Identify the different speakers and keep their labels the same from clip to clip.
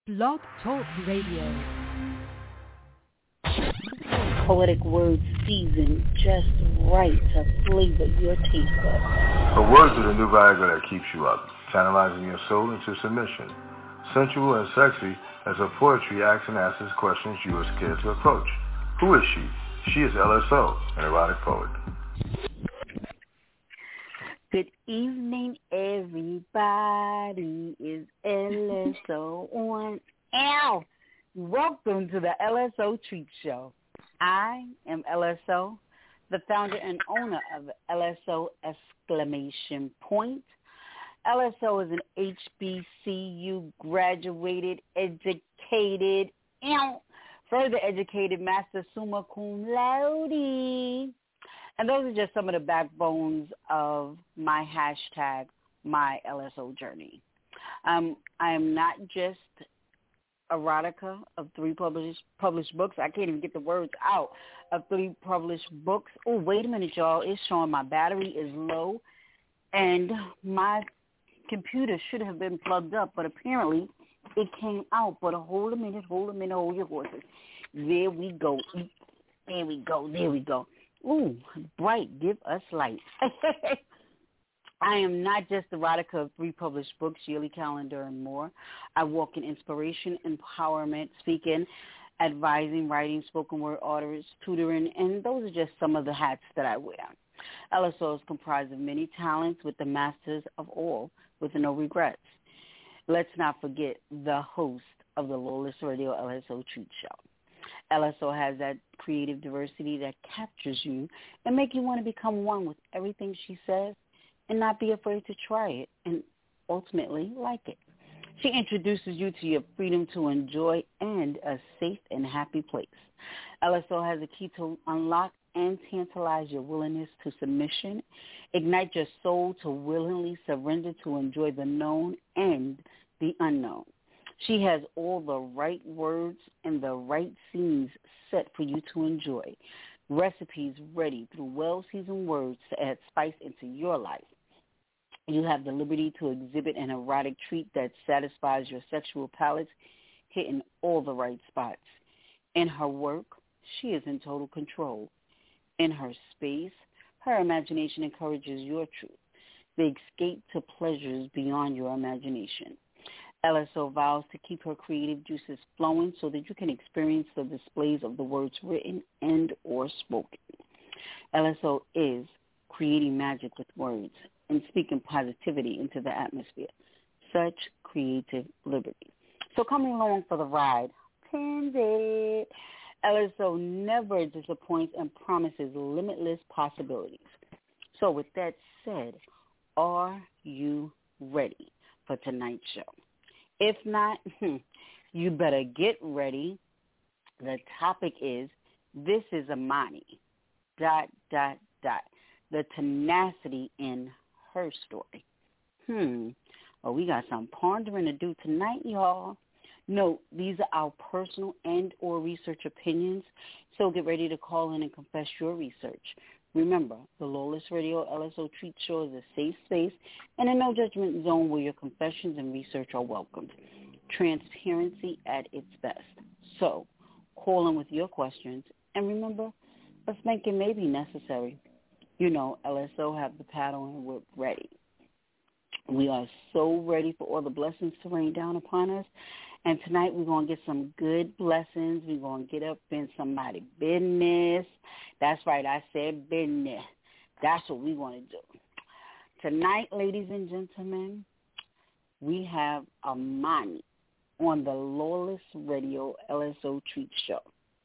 Speaker 1: Blog Talk Radio.
Speaker 2: Poetic words seasoned just right to flavor your taste buds.
Speaker 3: The words are the new Viagra that keeps you up, tantalizing your soul into submission. Sensual and sexy as her poetry asks and answers questions you are scared to approach. Who is she? She is LSO, an erotic poet.
Speaker 2: Good evening, everybody. Is LSO on? Ow! Welcome to the LSO Treat Show. I am LSO, the founder and owner of LSO exclamation point. LSO is an HBCU graduated, educated, further educated master summa cum laude. And those are just some of the backbones of my hashtag, my LSO journey. I am not just erotica of 3 published books. I can't even get the words out of 3 published books. Oh, wait a minute, y'all. It's showing my battery is low, and my computer should have been plugged up, but apparently it came out. But hold a minute, hold your horses. There we go. There we go. Ooh, bright, give us light. I am not just erotica of 3 published books, yearly calendar, and more. I walk in inspiration, empowerment, speaking, advising, writing, spoken word artists, tutoring, and those are just some of the hats that I wear. LSO is comprised of many talents with the masters of all, with no regrets. Let's not forget the host of the Lawless Radio LSO Treat Show. LSO has that creative diversity that captures you and make you want to become one with everything she says and not be afraid to try it and ultimately like it. She introduces you to your freedom to enjoy and a safe and happy place. LSO has a key to unlock and tantalize your willingness to submission, ignite your soul to willingly surrender to enjoy the known and the unknown. She has all the right words and the right scenes set for you to enjoy. Recipes ready through well-seasoned words to add spice into your life. You have the liberty to exhibit an erotic treat that satisfies your sexual palates, hitting all the right spots. In her work, she is in total control. In her space, her imagination encourages your truth. The escape to pleasures beyond your imagination. LSO vows to keep her creative juices flowing so that you can experience the displays of the words written and or spoken. LSO is creating magic with words and speaking positivity into the atmosphere. Such creative liberty. So coming along for the ride, pins it. LSO never disappoints and promises limitless possibilities. So with that said, are you ready for tonight's show? If not, you better get ready. The topic is, this is Amani, ... the tenacity in her story. Oh, we got some pondering to do tonight, y'all. Note, these are our personal and or research opinions, so get ready to call in and confess your research. Remember, the Lawless Radio LSO Treat Show is a safe space and a no-judgment zone where your confessions and research are welcomed. Transparency at its best. So, call in with your questions, and remember, a spanking may be necessary. You know, LSO have the paddle and we're ready. We are so ready for all the blessings to rain down upon us. And tonight we're going to get some good blessings. We're going to get up in somebody's business. That's right, I said business. That's what we want to do. Tonight, ladies and gentlemen, we have Amani on the Lawless Radio LSO Treat Show.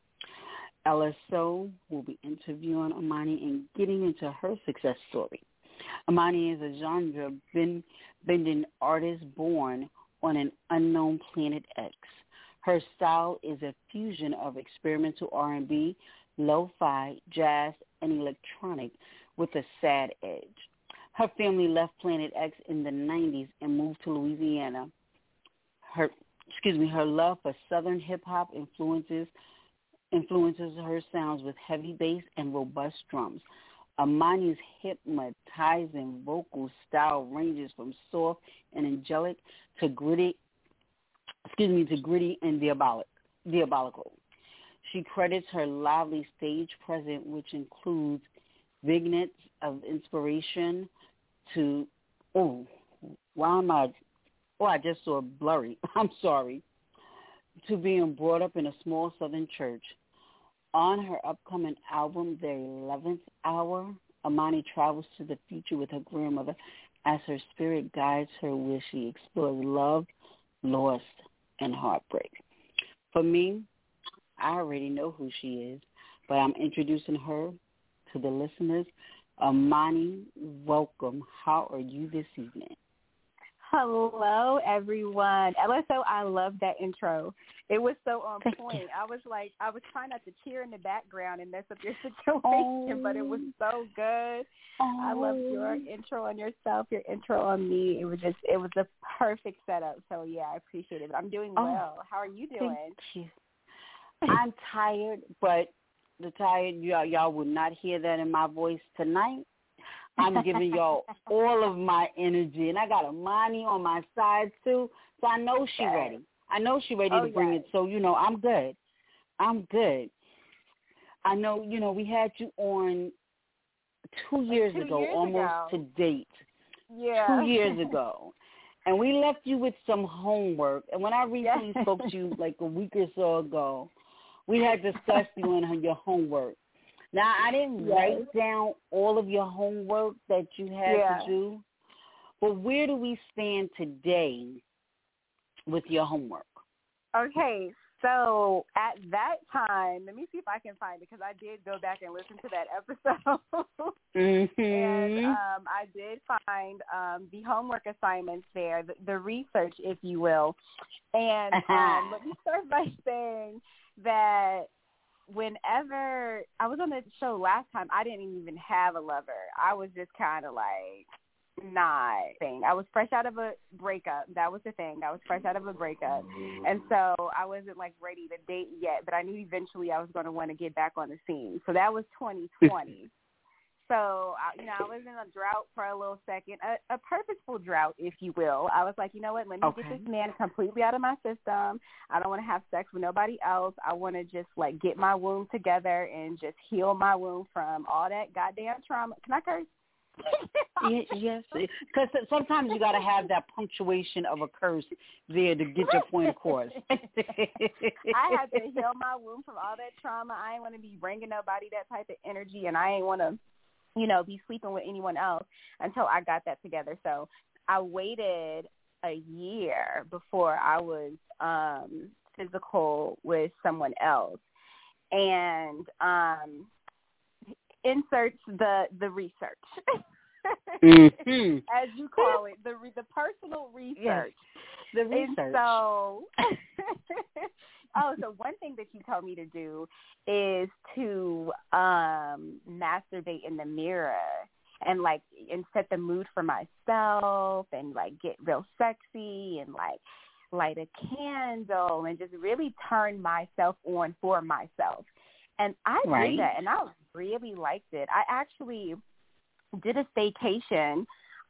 Speaker 2: LSO will be interviewing Amani and getting into her success story. Amani is a genre-bending artist born on an unknown planet X. Her style is a fusion of experimental R&B, lo-fi, jazz, and electronic with a sad edge. Her family left Planet X in the 90s and moved to Louisiana. Her love for Southern hip-hop influences her sounds with heavy bass and robust drums. Amani's hypnotizing vocal style ranges from soft and angelic to gritty to gritty and diabolical. She credits her lively stage presence, which includes vignettes of inspiration to, I just saw blurry. I'm sorry. To being brought up in a small southern church. On her upcoming album, The 11th Hour, Imani travels to the future with her grandmother as her spirit guides her where she explores love, loss, and heartbreak. For me, I already know who she is, but I'm introducing her to the listeners. Imani, welcome. How are you this evening?
Speaker 1: Hello, everyone. LSO, I love that intro. It was so on point. I was trying not to cheer in the background and mess up your situation, but it was so good. I loved your intro on yourself, your intro on me. It was a perfect setup. So, yeah, I appreciate it. I'm doing well. How are you doing?
Speaker 2: Thank you. I'm tired, but y'all will not hear that in my voice tonight. I'm giving y'all all of my energy, and I got Imani on my side too, so I know she's ready. I know she's ready to bring it. So I'm good. I know we had you on 2 years ago, almost to date.
Speaker 1: Yeah,
Speaker 2: 2 years ago, and we left you with some homework. And when I recently spoke to you like a week or so ago, we had discussed you and your homework. Now, I didn't write down all of your homework that you had to do, but where do we stand today with your homework?
Speaker 1: Okay, so at that time, let me see if I can find it, because I did go back and listen to that episode. And I did find the homework assignments there, the research, if you will. And let me start by saying that whenever I was on the show last time, I didn't even have a lover. I was just kind of like not thing. I was fresh out of a breakup. That was the thing. I was fresh out of a breakup. And so I wasn't like ready to date yet, but I knew eventually I was going to want to get back on the scene. So that was 2020. So, I was in a drought for a little second, a purposeful drought, if you will. I was like, you know what, let me get this man completely out of my system. I don't want to have sex with nobody else. I want to just, like, get my wound together and just heal my wound from all that goddamn trauma. Can I curse?
Speaker 2: Yes, because sometimes you got to have that punctuation of a curse there to get your point across.
Speaker 1: I had to heal my wound from all that trauma. I ain't want to be bringing nobody that type of energy, and I ain't want to be sleeping with anyone else until I got that together. So I waited a year before I was physical with someone else. And inserts the research, as you call it, the personal research.
Speaker 2: Yes, the research.
Speaker 1: And so, so one thing that you told me to do is to masturbate in the mirror and set the mood for myself and get real sexy and light a candle and just really turn myself on for myself. And I did that, and I really liked it. I actually did a staycation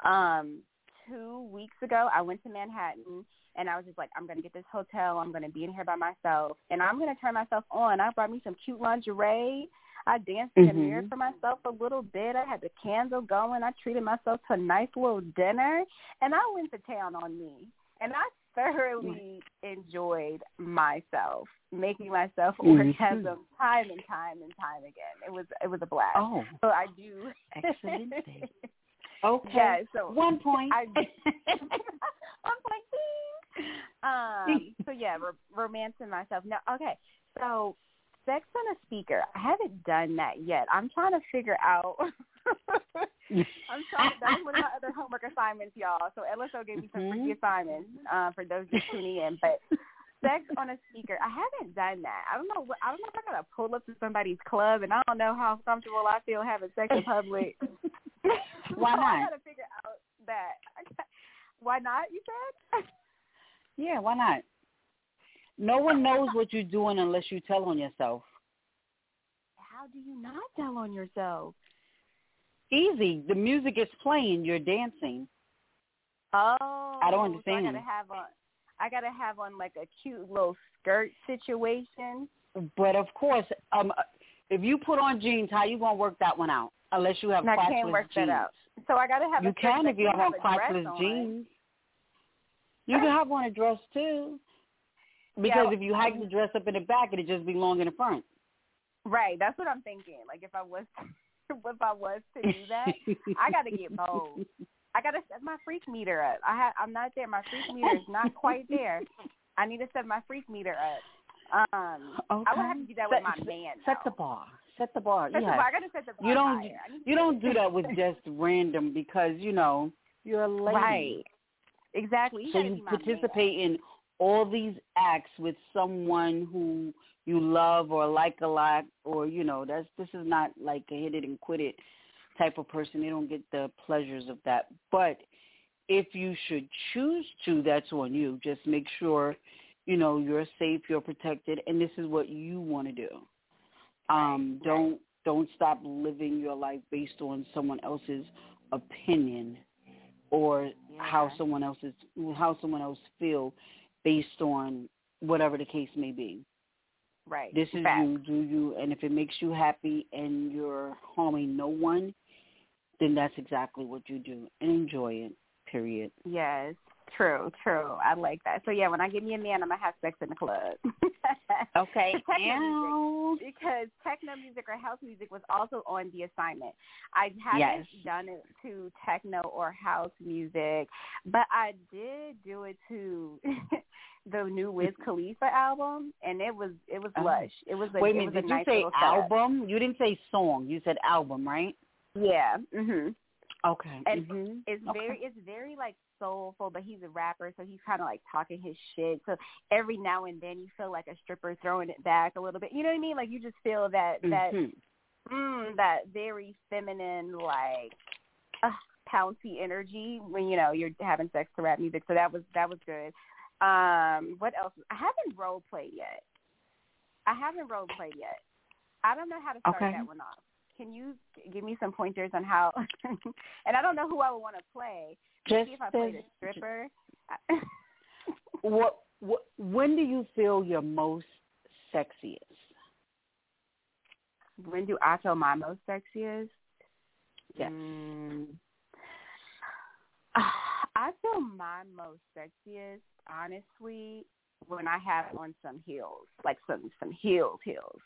Speaker 1: 2 weeks ago. I went to Manhattan, and I was just like, I'm going to get this hotel. I'm going to be in here by myself, and I'm going to turn myself on. I brought me some cute lingerie. I danced in the mirror for myself a little bit. I had the candle going. I treated myself to a nice little dinner, and I went to town on me. And I thoroughly enjoyed myself, making myself orgasm time and time and time again. It was a blast.
Speaker 2: Oh,
Speaker 1: so I do.
Speaker 2: Excellent. Okay.
Speaker 1: Yeah, so
Speaker 2: 1 point.
Speaker 1: 1 point. So yeah, romancing myself. No, okay. So sex on a speaker. I haven't done that yet. I'm trying to figure out. That was one of my other homework assignments, y'all. So LSO gave me some free assignments for those just tuning in. But sex on a speaker, I haven't done that. I don't know if I gotta pull up to somebody's club, and I don't know how comfortable I feel having sex in public.
Speaker 2: Why not?
Speaker 1: I gotta figure out that. Why not? You said?
Speaker 2: Yeah, why not? No one knows what you're doing unless you tell on yourself.
Speaker 1: How do you not tell on yourself?
Speaker 2: Easy. The music is playing. You're dancing.
Speaker 1: Oh,
Speaker 2: I don't understand.
Speaker 1: So I gotta have I gotta have on like a cute little skirt situation.
Speaker 2: But of course, if you put on jeans, how you gonna work that one out? Unless you have
Speaker 1: I
Speaker 2: crotchless
Speaker 1: can't work
Speaker 2: jeans.
Speaker 1: that out. So I gotta have.
Speaker 2: You
Speaker 1: a
Speaker 2: can if you have on
Speaker 1: a dress
Speaker 2: crotchless jeans. You can have on a dress too. Because if you hike the dress up in the back, it'd just be long in the front.
Speaker 1: Right. That's what I'm thinking. Like if I was to do that, I got to get bold. I got to set my freak meter up. I'm not there. My freak meter is not quite there. I need to set my freak meter up.
Speaker 2: Okay.
Speaker 1: I would have to do that with my man.
Speaker 2: Set the bar. Set the bar.
Speaker 1: Set the bar. I got to set the bar higher.
Speaker 2: You don't do that with just random because you're a lady.
Speaker 1: Right. Exactly.
Speaker 2: So you participate in all these acts with someone who you love or like a lot, or this is not like a hit it and quit it type of person. They don't get the pleasures of that. But if you should choose to, that's on you. Just make sure you're safe, you're protected, and this is what you want to do. Don't stop living your life based on someone else's opinion or how someone else feel based on whatever the case may be.
Speaker 1: Right.
Speaker 2: This is you, do you, and if it makes you happy and you're harming no one, then that's exactly what you do and enjoy it, period.
Speaker 1: Yes, true. I like that. So, when I get me a man, I'm going to have sex in the club.
Speaker 2: Okay.
Speaker 1: Because techno music or house music was also on the assignment. I haven't done it to techno or house music, but I did do it to the new Wiz Khalifa album, and it was lush. It was
Speaker 2: Wait a minute, did you
Speaker 1: nice
Speaker 2: say album?
Speaker 1: Set.
Speaker 2: You didn't say song. You said album, right?
Speaker 1: Yeah. Mhm.
Speaker 2: Okay.
Speaker 1: And it's very like soulful, but he's a rapper, so he's kind of like talking his shit. So every now and then you feel like a stripper throwing it back a little bit. You know what I mean? Like you just feel that that very feminine, like pouncy energy when you're having sex to rap music. So that was good. What else? I haven't role played yet. I don't know how to start that one off. Can you give me some pointers on how? And I don't know who I would want to play. Maybe if I played a stripper.
Speaker 2: When do you feel your most sexiest?
Speaker 1: When do I feel my most sexiest?
Speaker 2: Yes.
Speaker 1: I feel my most sexiest, honestly, when I have on some heels, like some heels.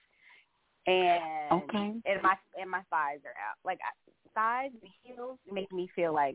Speaker 1: And my thighs are out. Like thighs and heels make me feel like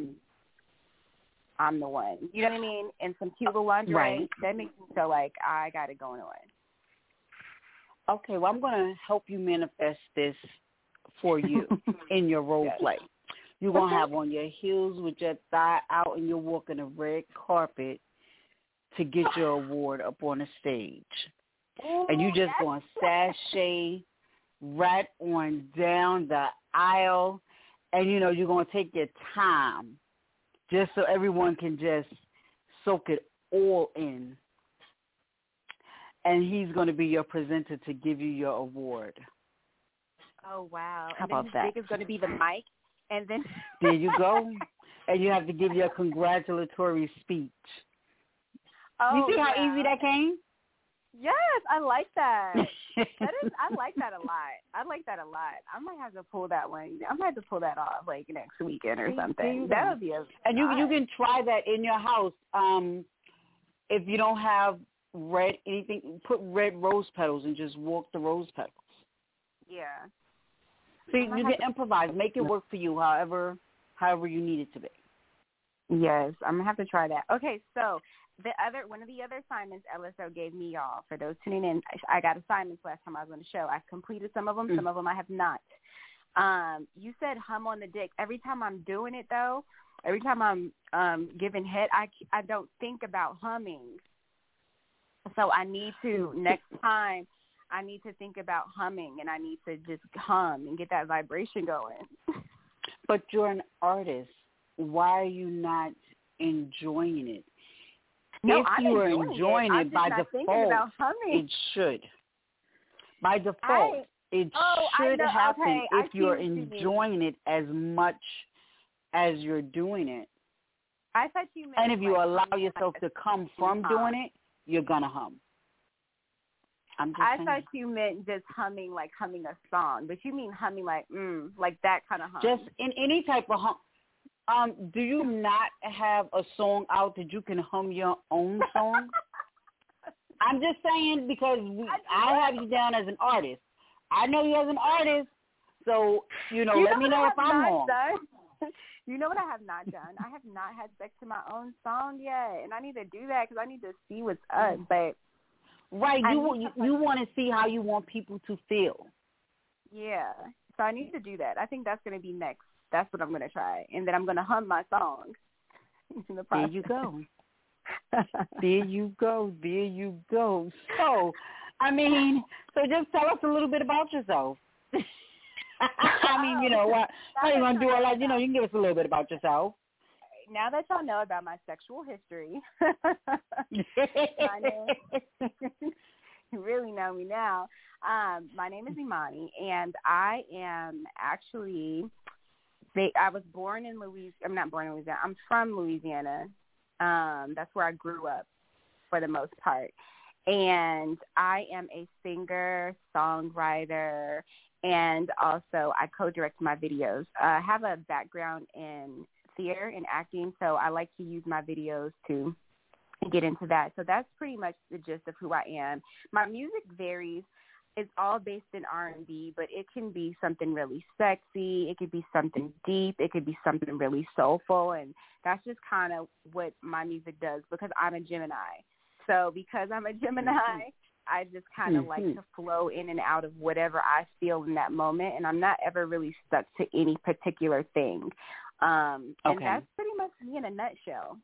Speaker 1: I'm the one. You know what I mean? And some cute little lingerie, that makes me feel like I got it going on.
Speaker 2: Okay, well, I'm going to help you manifest this for you in your role play. You're going to have on your heels with your thigh out, and you're walking a red carpet to get your award up on the stage. And you just going to sashay right on down the aisle, and, you're going to take your time just so everyone can just soak it all in. And he's going to be your presenter to give you your award.
Speaker 1: Oh, wow.
Speaker 2: How about that?
Speaker 1: Big is going to be the mic, and then...
Speaker 2: There you go. And you have to give your congratulatory speech.
Speaker 1: Oh,
Speaker 2: you see how easy that came?
Speaker 1: Yes, I like that. I like that a lot. I I might have to pull that one. I might have to pull that off like next weekend or something. That would be
Speaker 2: And you can try that in your house. If you don't have anything, put red rose petals and just walk the rose petals.
Speaker 1: Yeah.
Speaker 2: So you can improvise, make it work for you, however you need it to be.
Speaker 1: Yes, I'm gonna have to try that. Okay, so one of the other assignments LSO gave me, y'all, for those tuning in, I got assignments last time I was on the show. I've completed some of them. Some of them I have not. You said hum on the dick. Every time I'm doing it, though, every time I'm giving head, I don't think about humming. So I need to, next time, I need to think about humming, and I need to just hum and get that vibration going.
Speaker 2: But you're an artist. Why are you not enjoying it?
Speaker 1: No,
Speaker 2: if you are enjoying it by default, it should. By default, it should happen if you're enjoying it as much as you're doing it.
Speaker 1: I thought you meant.
Speaker 2: And if you
Speaker 1: like,
Speaker 2: allow yourself to come from doing it, you're gonna hum.
Speaker 1: I thought you meant just humming a song, but you mean humming like that kind of hum.
Speaker 2: Just in any type of hum. Do you not have a song out that you can hum your own song? I'm just saying because I have you down as an artist. I know you as an artist, so let me know if I'm wrong.
Speaker 1: You know what I have not done? I have not had sex to my own song yet, and I need to do that because I need to see what's up. But
Speaker 2: right, you want to see how you want people to feel.
Speaker 1: Yeah, so I need to do that. I think that's going to be next. That's what I'm going to try, and then I'm going to hum my song.
Speaker 2: There you go. There you go. There you go. So, so just tell us a little bit about yourself. How you going to do all that? You can give us a little bit about yourself.
Speaker 1: Now that y'all know about my sexual history, you really know me now. My name is Imani, and I am actually, I was born in Louisiana. I'm not born in Louisiana. I'm from Louisiana. That's where I grew up for the most part. And I am a singer, songwriter, and also I co-direct my videos. I have a background in theater and acting, so I like to use my videos to get into that. So that's pretty much the gist of who I am. My music varies. It's all based in R&B, but it can be something really sexy. It could be something deep. It could be something really soulful, and that's just kind of what my music does because I'm a Gemini. So because I'm a Gemini, I just kind of like to flow in and out of whatever I feel in that moment, and I'm not ever really stuck to any particular thing. And that's pretty much me in a nutshell.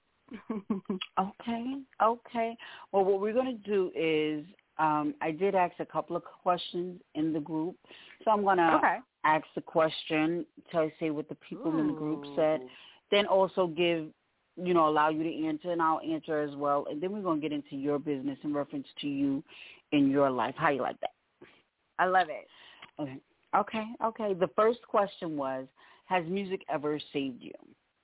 Speaker 2: Okay. Well, what we're going to do is I did ask a couple of questions in the group, so I'm going to ask the question, say what the people in the group said, then also give, allow you to answer, and I'll answer as well, and then we're going to get into your business in reference to you in your life. How you like that?
Speaker 1: I love it.
Speaker 2: Okay. The first question was, has music ever saved you?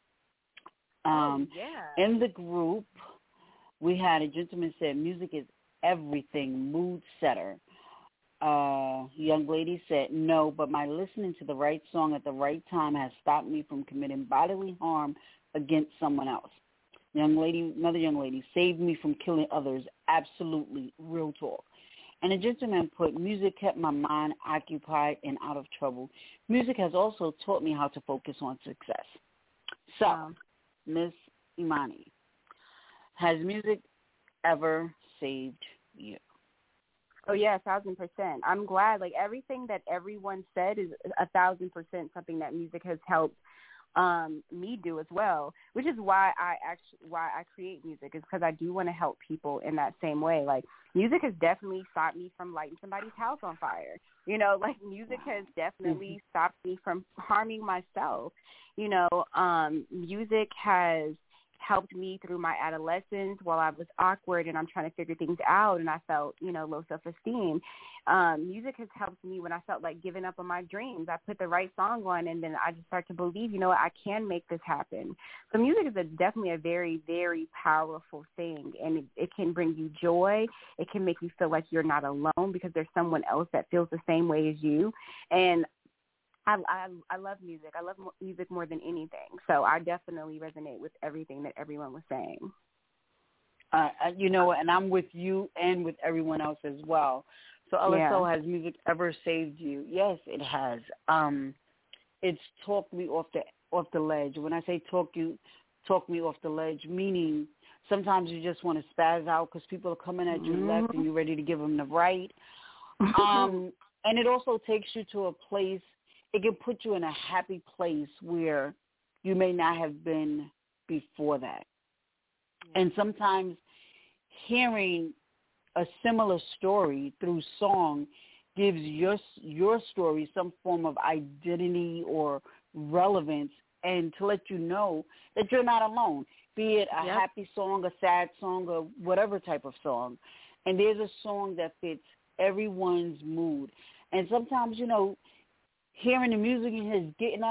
Speaker 2: In the group, we had a gentleman said music is everything, mood setter. Young lady said, no, but my listening to the right song at the right time has stopped me from committing bodily harm against someone else. Another young lady, saved me from killing others. Absolutely, real talk. And a gentleman put, music kept my mind occupied and out of trouble. Music has also taught me how to focus on success. So, Miss Imani, has music ever saved you?
Speaker 1: Oh, yeah, 1,000%. I'm glad. Everything that everyone said is 1,000% something that music has helped me do as well, which is why I create music, is because I do want to help people in that same way. Music has definitely stopped me from lighting somebody's house on fire. Music has definitely stopped me from harming myself. Music has helped me through my adolescence while I was awkward and I'm trying to figure things out and I felt, low self-esteem. Music has helped me when I felt like giving up on my dreams. I put the right song on and then I just start to believe, I can make this happen. So music is definitely a very, very powerful thing, and it can bring you joy. It can make you feel like you're not alone because there's someone else that feels the same way as you. And I love music. I love music more than anything. So I definitely resonate with everything that everyone was saying.
Speaker 2: And I'm with you and with everyone else as well. So, LSO, has music ever saved you? Yes, it has. It's talked me off the ledge. When I say talk me off the ledge, meaning sometimes you just want to spaz out because people are coming at you left and you're ready to give them the right. And it also takes you to a place. It can put you in a happy place where you may not have been before that. And sometimes hearing a similar story through song gives your story some form of identity or relevance, and to let you know that you're not alone, be it a happy song, a sad song, or whatever type of song. And there's a song that fits everyone's mood. And sometimes, hearing the music and just getting up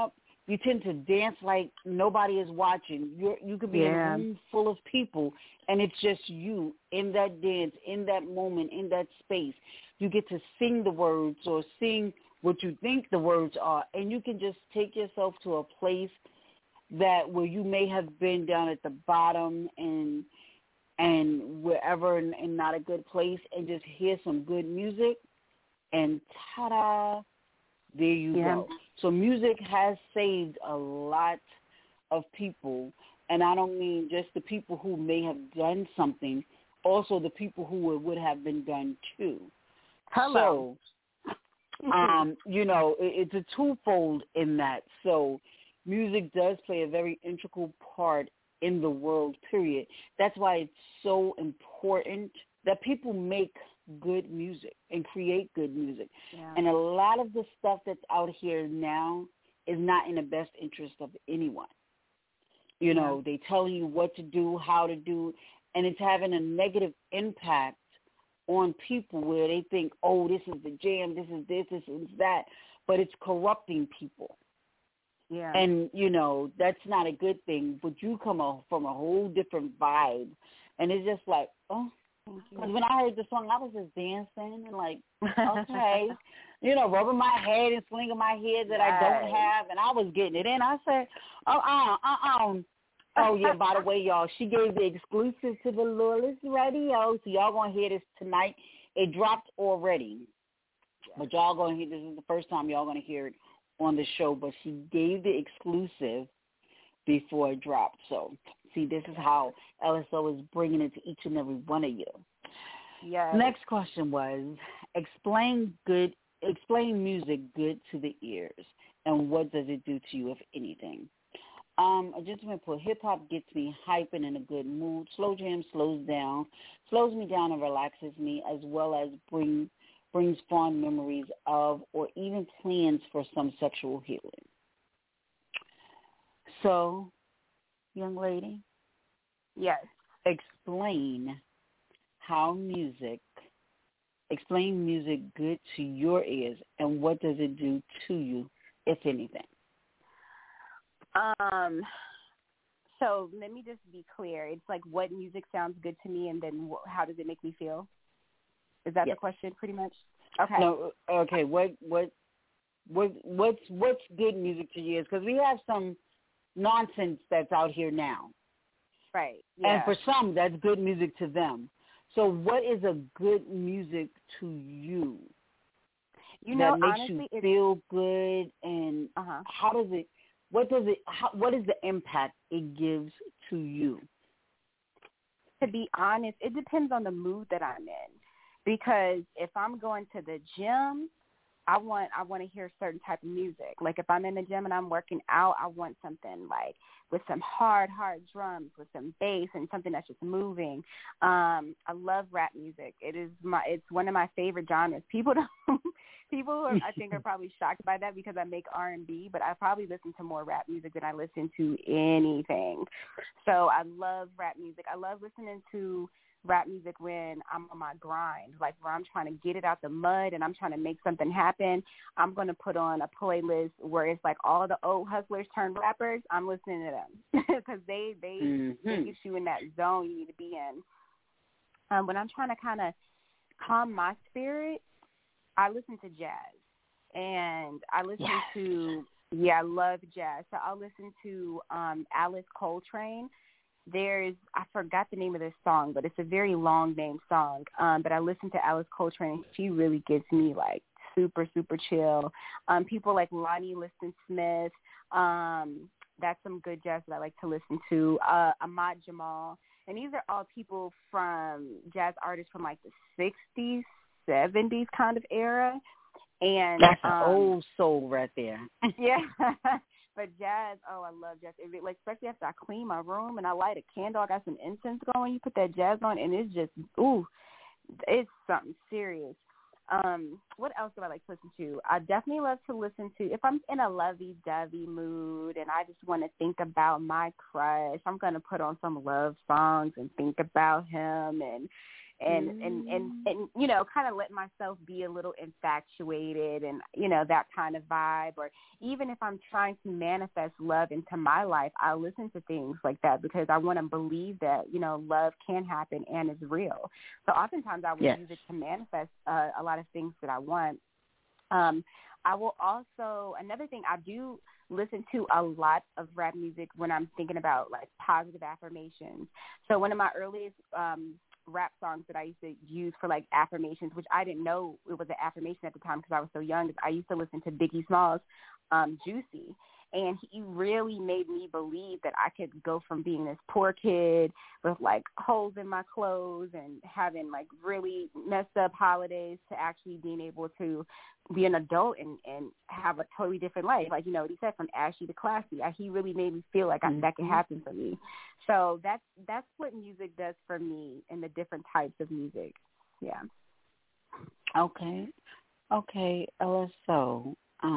Speaker 2: You tend to dance like nobody is watching. You could be in a room full of people, and it's just you in that dance, in that moment, in that space. You get to sing the words or sing what you think the words are, and you can just take yourself to a place that where you may have been down at the bottom and wherever in not a good place, and just hear some good music, and ta-da, there you go. So music has saved a lot of people, and I don't mean just the people who may have done something, also the people who it would have been done to.
Speaker 1: Hello.
Speaker 2: So, it's a twofold in that. So music does play a very integral part in the world, period. That's why it's so important that people make good music and create good music.
Speaker 1: Yeah.
Speaker 2: And a lot of the stuff that's out here now is not in the best interest of anyone. They tell you what to do, how to do, and it's having a negative impact on people where they think, oh, this is the jam, this is this is that, but it's corrupting people.
Speaker 1: Yeah.
Speaker 2: And, that's not a good thing, but you come from a whole different vibe, and it's just like, oh, because when I heard the song, I was just dancing and like, okay, rubbing my head and swinging my head that I don't have, and I was getting it in. I said, oh, yeah, by the way, y'all, she gave the exclusive to the Lawless Radio, so y'all going to hear this tonight. It dropped already, but y'all going to hear this is the first time y'all going to hear it on the show, but she gave the exclusive before it dropped. So, see, this is how LSO is bringing it to each and every one of you.
Speaker 1: Yes.
Speaker 2: Next question was, explain music good to the ears, and what does it do to you, if anything? A gentleman put, hip-hop gets me hype and in a good mood. Slow jam slows me down and relaxes me, as well as brings fond memories of or even plans for some sexual healing. So, young lady,
Speaker 1: yes,
Speaker 2: explain music good to your ears, and what does it do to you, if anything?
Speaker 1: So let me just be clear. It's like, what music sounds good to me, and then how does it make me feel? Is that the question, pretty much? Okay.
Speaker 2: No. Okay. What's good music to you? Because we have some nonsense that's out here now.
Speaker 1: Right. Yeah.
Speaker 2: And for some, that's good music to them. So what is a good music to you? That makes
Speaker 1: honestly,
Speaker 2: you feel good, and what is the impact it gives to you?
Speaker 1: To be honest, it depends on the mood that I'm in. Because if I'm going to the gym, I want to hear certain type of music. Like if I'm in the gym and I'm working out, I want something like with some hard drums, with some bass, and something that's just moving. I love rap music. It's one of my favorite genres. People I think are probably shocked by that because I make R&B, but I probably listen to more rap music than I listen to anything. So I love rap music. I love listening to rap music when I'm on my grind, like where I'm trying to get it out the mud and I'm trying to make something happen. I'm going to put on a playlist where it's like all the old hustlers turned rappers. I'm listening to them because they get you in that zone you need to be in. When I'm trying to kind of calm my spirit, I listen to jazz, and I listen to, I love jazz. So I'll listen to Alice Coltrane. I forgot the name of this song, but it's a very long name song. But I listen to Alice Coltrane, and she really gets me like super, super chill. People like Lonnie Liston Smith, that's some good jazz that I like to listen to. Ahmad Jamal, and these are all people from jazz artists from like the 60s, 70s kind of era. And
Speaker 2: that's an old soul right there.
Speaker 1: Yeah. But jazz, I love jazz. Especially after I clean my room and I light a candle, I got some incense going, you put that jazz on, and it's just, it's something serious. What else do I like to listen to? I definitely love to listen to, if I'm in a lovey-dovey mood and I just want to think about my crush, I'm going to put on some love songs and think about him. And and you know, kind of let myself be a little infatuated and, you know, that kind of vibe. Or even if I'm trying to manifest love into my life, I listen to things like that because I want to believe that, you know, love can happen and is real. So oftentimes I would use it to manifest a lot of things that I want. I will also, another thing, I do listen to a lot of rap music when I'm thinking about like positive affirmations. So one of my earliest rap songs that I used to use for like affirmations, which I didn't know it was an affirmation at the time because I was so young, is I used to listen to Biggie Smalls' Juicy. And he really made me believe that I could go from being this poor kid with like holes in my clothes and having like really messed up holidays to actually being able to be an adult and have a totally different life. Like, you know what he said, from ashy to classy. He really made me feel like that could happen for me. So that's what music does for me, and the different types of music. Yeah.
Speaker 2: Okay, LSO.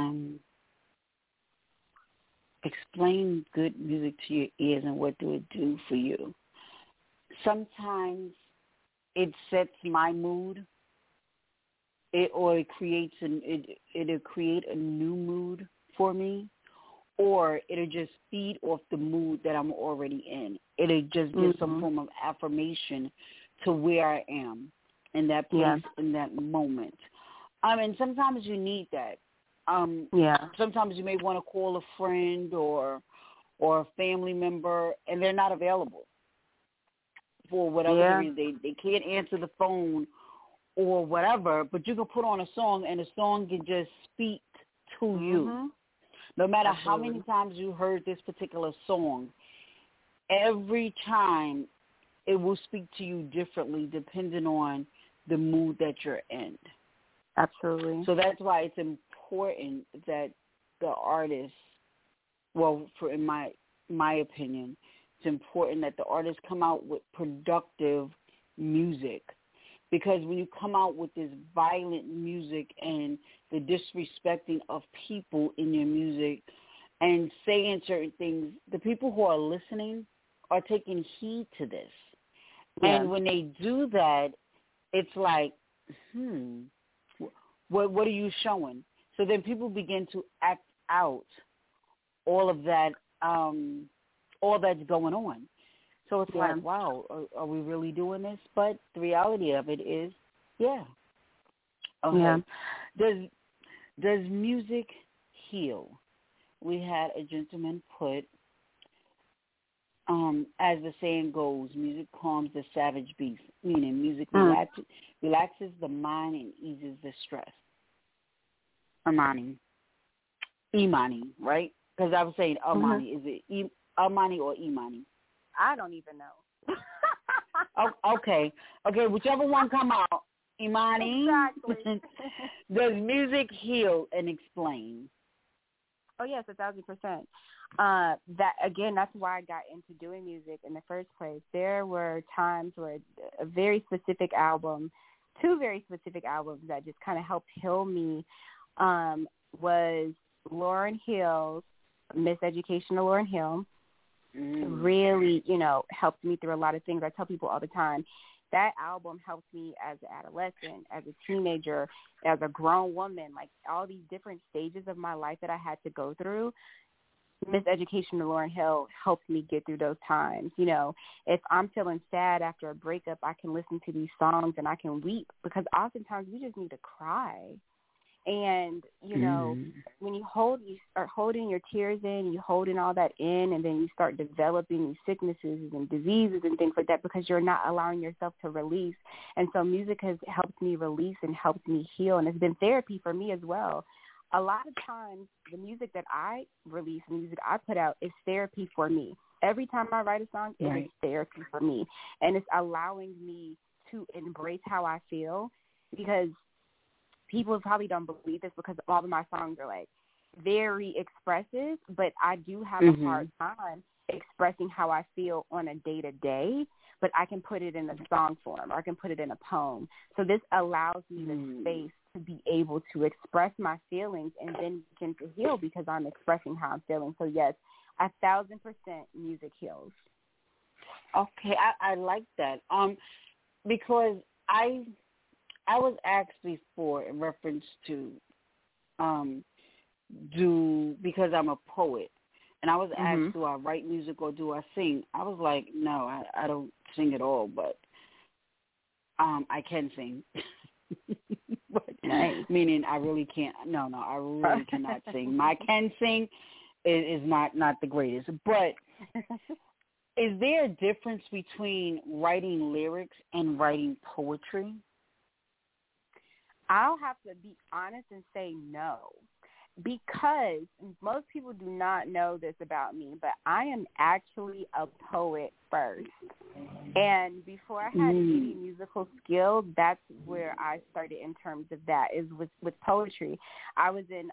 Speaker 2: Explain good music to your ears and what do it do for you. Sometimes it sets my mood, it'll create a new mood for me, or it'll just feed off the mood that I'm already in. It'll just give some form of affirmation to where I am in that place, in that moment. And sometimes you need that. Sometimes you may want to call a friend or a family member, and they're not available for whatever reason. They can't answer the phone or whatever, but you can put on a song, and the song can just speak to you. No matter how many times you heard this particular song, every time it will speak to you differently depending on the mood that you're in.
Speaker 1: Absolutely.
Speaker 2: So that's why it's important that the artist, in my opinion, it's important that the artists come out with productive music, because when you come out with this violent music and the disrespecting of people in your music and saying certain things, the people who are listening are taking heed to this. And when they do that, it's like, what are you showing? So then people begin to act out all of that, all that's going on. So it's like, wow, are we really doing this? But the reality of it is, Does music heal? We had a gentleman put, as the saying goes, music calms the savage beast, meaning music relaxes the mind and eases the stress. Imani, right? Because I was saying Imani. Is it Imani or Imani?
Speaker 1: I don't even know.
Speaker 2: Okay, whichever one come out, Imani.
Speaker 1: Exactly.
Speaker 2: Does music heal and explain?
Speaker 1: Oh yes, 1,000%. That again, that's why I got into doing music in the first place. There were times where a very specific album, two very specific albums that just kind of helped heal me, was Lauryn Hill's Miseducation of Lauryn Hill. Really, helped me through a lot of things. I tell people all the time, that album helped me as an adolescent, as a teenager, as a grown woman, like all these different stages of my life that I had to go through. Miseducation of Lauryn Hill helped me get through those times. If I'm feeling sad after a breakup, I can listen to these songs and I can weep, because oftentimes we just need to cry. And, when you start holding your tears in, you holding all that in, and then you start developing these sicknesses and diseases and things like that because you're not allowing yourself to release. And so music has helped me release and helped me heal, and it's been therapy for me as well. A lot of times the music that I release, the music I put out, is therapy for me. Every time I write a song, it is therapy for me. And it's allowing me to embrace how I feel, because people probably don't believe this because all of my songs are like very expressive, but I do have a hard time expressing how I feel on a day-to-day, but I can put it in a song form, or I can put it in a poem. So this allows me the space to be able to express my feelings and then begin to heal because I'm expressing how I'm feeling. So yes, 1,000% music heals.
Speaker 2: Okay, I like that. Because I was asked before in reference to because I'm a poet, and I was asked, do I write music or do I sing? I was like, no, I don't sing at all, but I can sing. But,
Speaker 1: nice.
Speaker 2: Meaning I really can't. No, I really cannot sing. My can sing is not the greatest. But is there a difference between writing lyrics and writing poetry?
Speaker 1: I'll have to be honest and say no, because most people do not know this about me, but I am actually a poet first. And before I had any musical skill, that's where I started in terms of that, is with poetry. I was in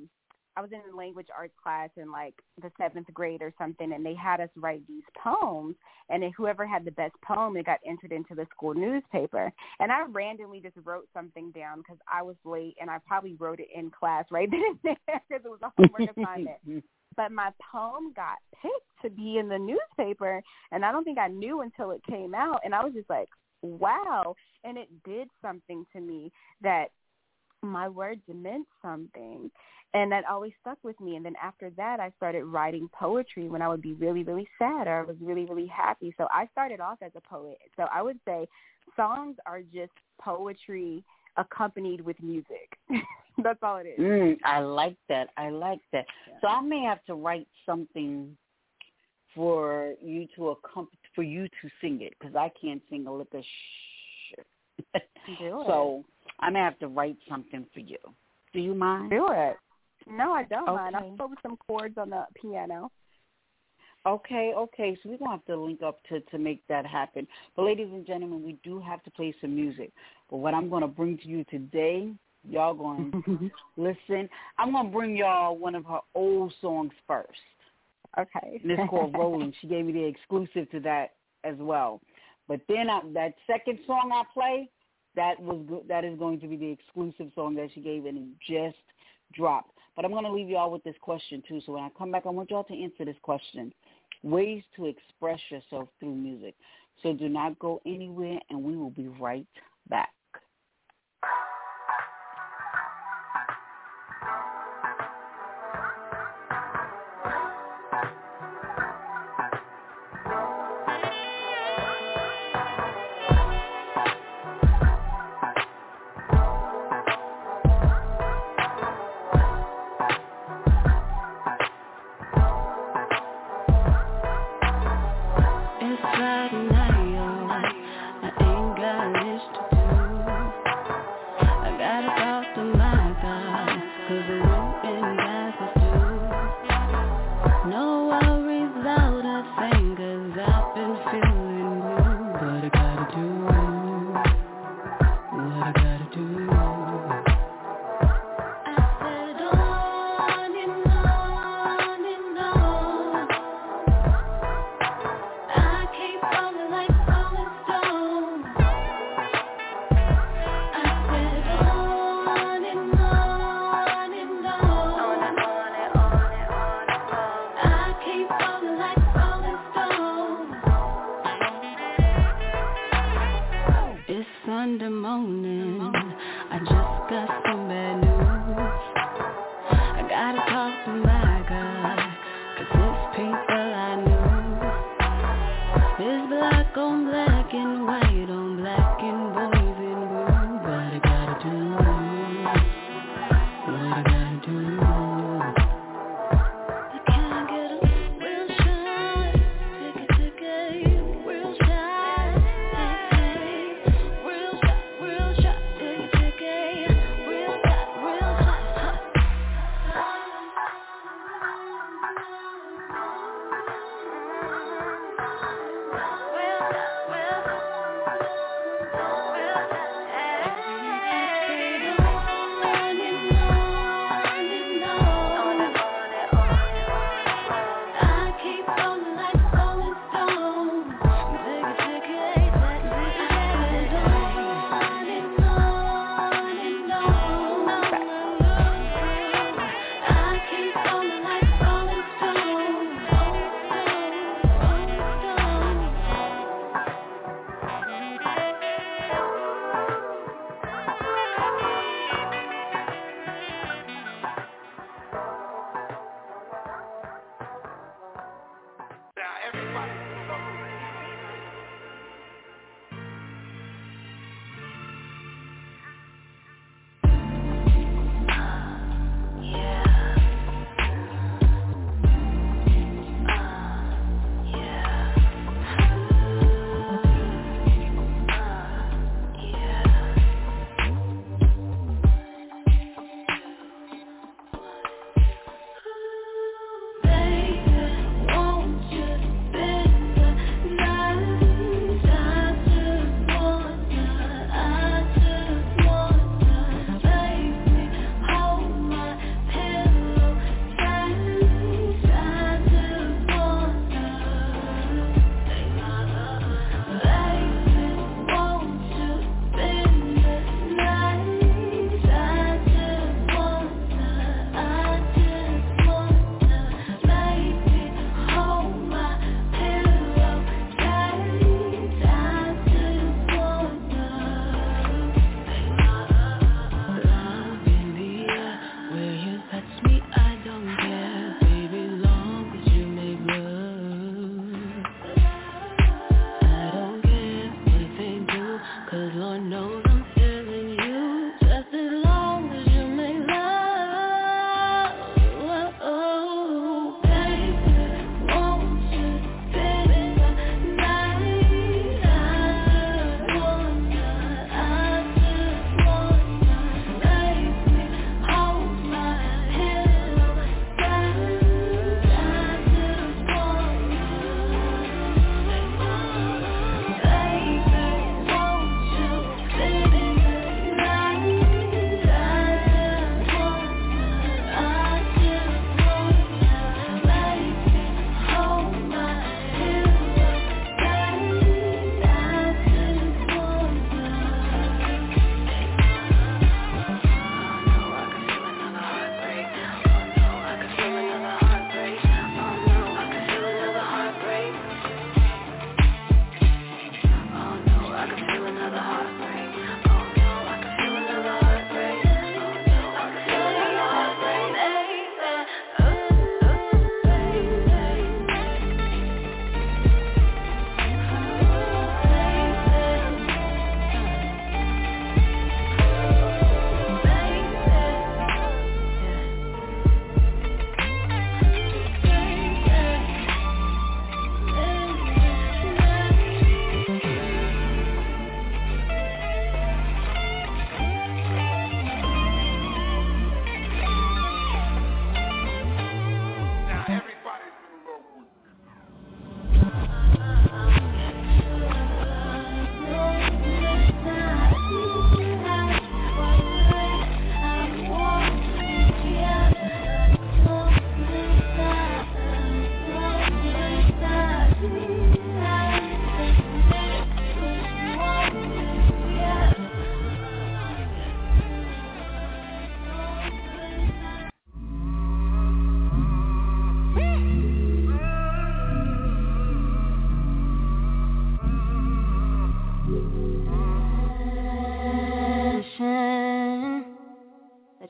Speaker 1: a language arts class in like the 7th grade or something, and they had us write these poems, and then whoever had the best poem, it got entered into the school newspaper. And I randomly just wrote something down because I was late, and I probably wrote it in class right then and there because it was a homework assignment. But my poem got picked to be in the newspaper, and I don't think I knew until it came out, and I was just like, wow. And it did something to me that my words meant something, and that always stuck with me. And then after that, I started writing poetry when I would be really, really sad or I was really, really happy. So I started off as a poet. So I would say songs are just poetry accompanied with music. That's all it is.
Speaker 2: I like that. Yeah. So I may have to write something for you to sing it, because I can't sing a lick of shit. So I may have to write something for you. Do you mind?
Speaker 1: Do it. No, I don't mind. I'll play with some chords on the piano.
Speaker 2: Okay. So we're going to have to link up to make that happen. But ladies and gentlemen, we do have to play some music. But what I'm going to bring to you today, y'all going to listen. I'm going to bring y'all one of her old songs first.
Speaker 1: Okay.
Speaker 2: And it's called Rolling. She gave me the exclusive to that as well. But then that second song I play, that is going to be the exclusive song that she gave, and it just dropped. But I'm going to leave you all with this question, too. So when I come back, I want you all to answer this question. Ways to express yourself through music. So do not go anywhere, and we will be right back.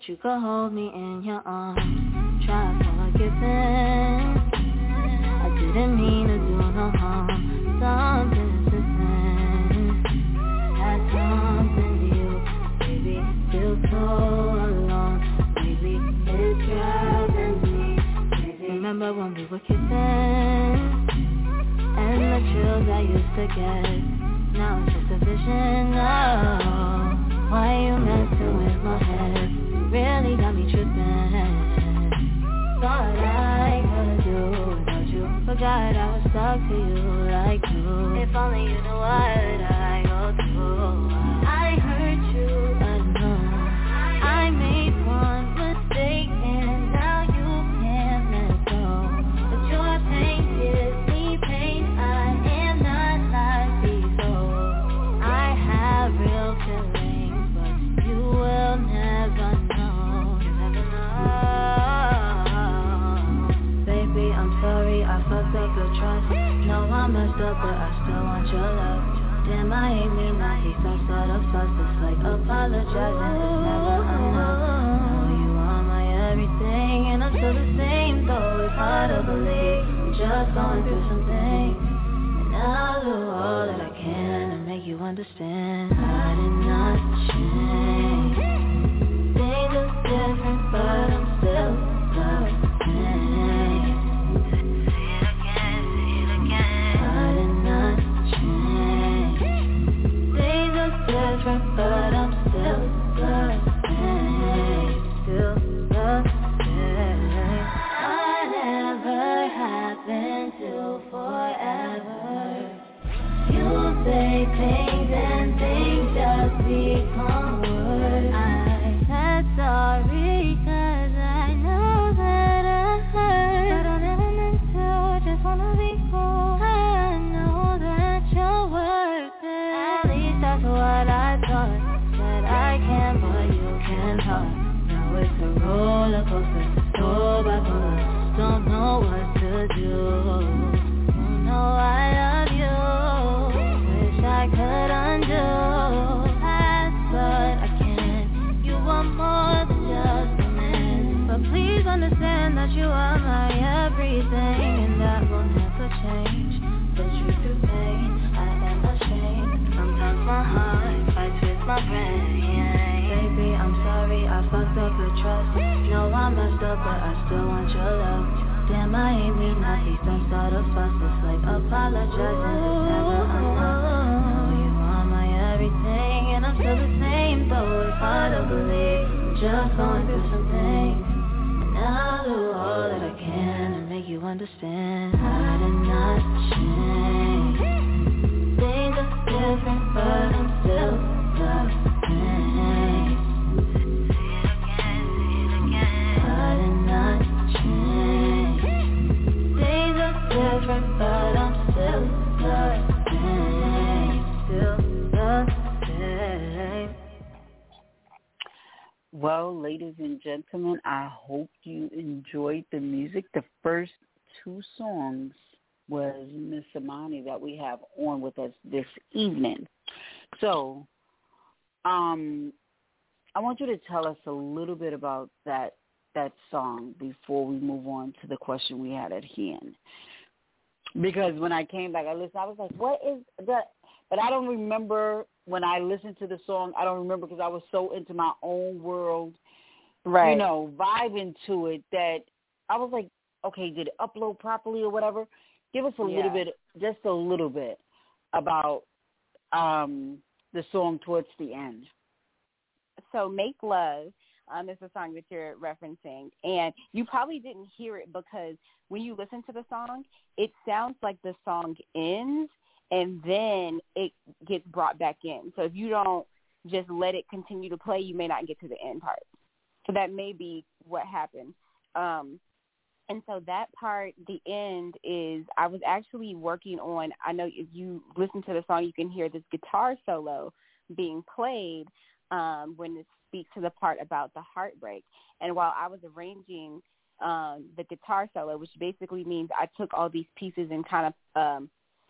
Speaker 4: you could hold me in your arms. Try forgiving. I didn't mean to do no harm. Something's missing. Had something to you, baby. Feel so alone. Maybe it's driving me crazy. Remember when we were kissing and the chills I used to get? Now it's just a vision. Oh, why you messing with my head? You really got me tripping. Thought I could do without you. Forgot I was stuck to you like glue. If only you knew what I go through. I hurt you, I know. I made one mistake and now you can't let go. But your pain gives me pain. I am not like before. I have real feelings, but you will never know. You never know. Baby, I'm sorry, I fucked up your trust. No, I messed up, but I still want your love. Damn, I hate me, now he's some sort of fuss. It's like apologizing is never enough. Know you are my everything, and I'm still the same, though it's hard to believe. I'm just going through some things, and I'll do all that I can to make you understand. I did not change. Things look different, but I'm still the same. Different, but I'm still the same. Still the same. Whatever happened to forever? You say things and things just become worse. I said sorry 'cause I know that I hurt, but I never meant to. Just wanna be cool. I know that you're worth it. At least that's what I thought. Said I can, but you can't talk. Now it's a roller coaster, so bipolar. Don't know what to do. You know I love you. Wish I could undo past, but I can't. You are more than just a man. But please understand that you are my everything, and that will never change. Put you through pain, I am ashamed. Sometimes my heart fights with my brain. Baby, I'm sorry, I fucked up your trust. No, I messed up, but I still want your love. Damn, I hate me, now he's some sort of fuss. It's like apologizing is never enough. Know you are my everything, and I'm still the same, though it's hard to believe. I'm just going through some things, and I'll do all that I can to make you understand. I did not change. Things are different, but I'm still the same. I did not change. Things are different, but I'm still the same. Still the same.
Speaker 2: Well, ladies and gentlemen, I hope you enjoyed the music. The first two songs was Miss Imani that we have on with us this evening. So, I want you to tell us a little bit about that song before we move on to the question we had at hand. Because when I came back, I listened, I was like, what is that? But I don't remember when I listened to the song. I don't remember because I was so into my own world,
Speaker 1: right?
Speaker 2: You know, vibing to it that I was like, okay, did it upload properly or whatever? Give us a little bit, just a little bit about the song towards the end.
Speaker 1: So Make Love is the song that you're referencing. And you probably didn't hear it because when you listen to the song, it sounds like the song ends and then it gets brought back in. So if you don't just let it continue to play, you may not get to the end part. So that may be what happened. And so that part, the end, is I was actually working on, I know if you listen to the song, you can hear this guitar solo being played when it speaks to the part about the heartbreak. And while I was arranging the guitar solo, which basically means I took all these pieces and kind of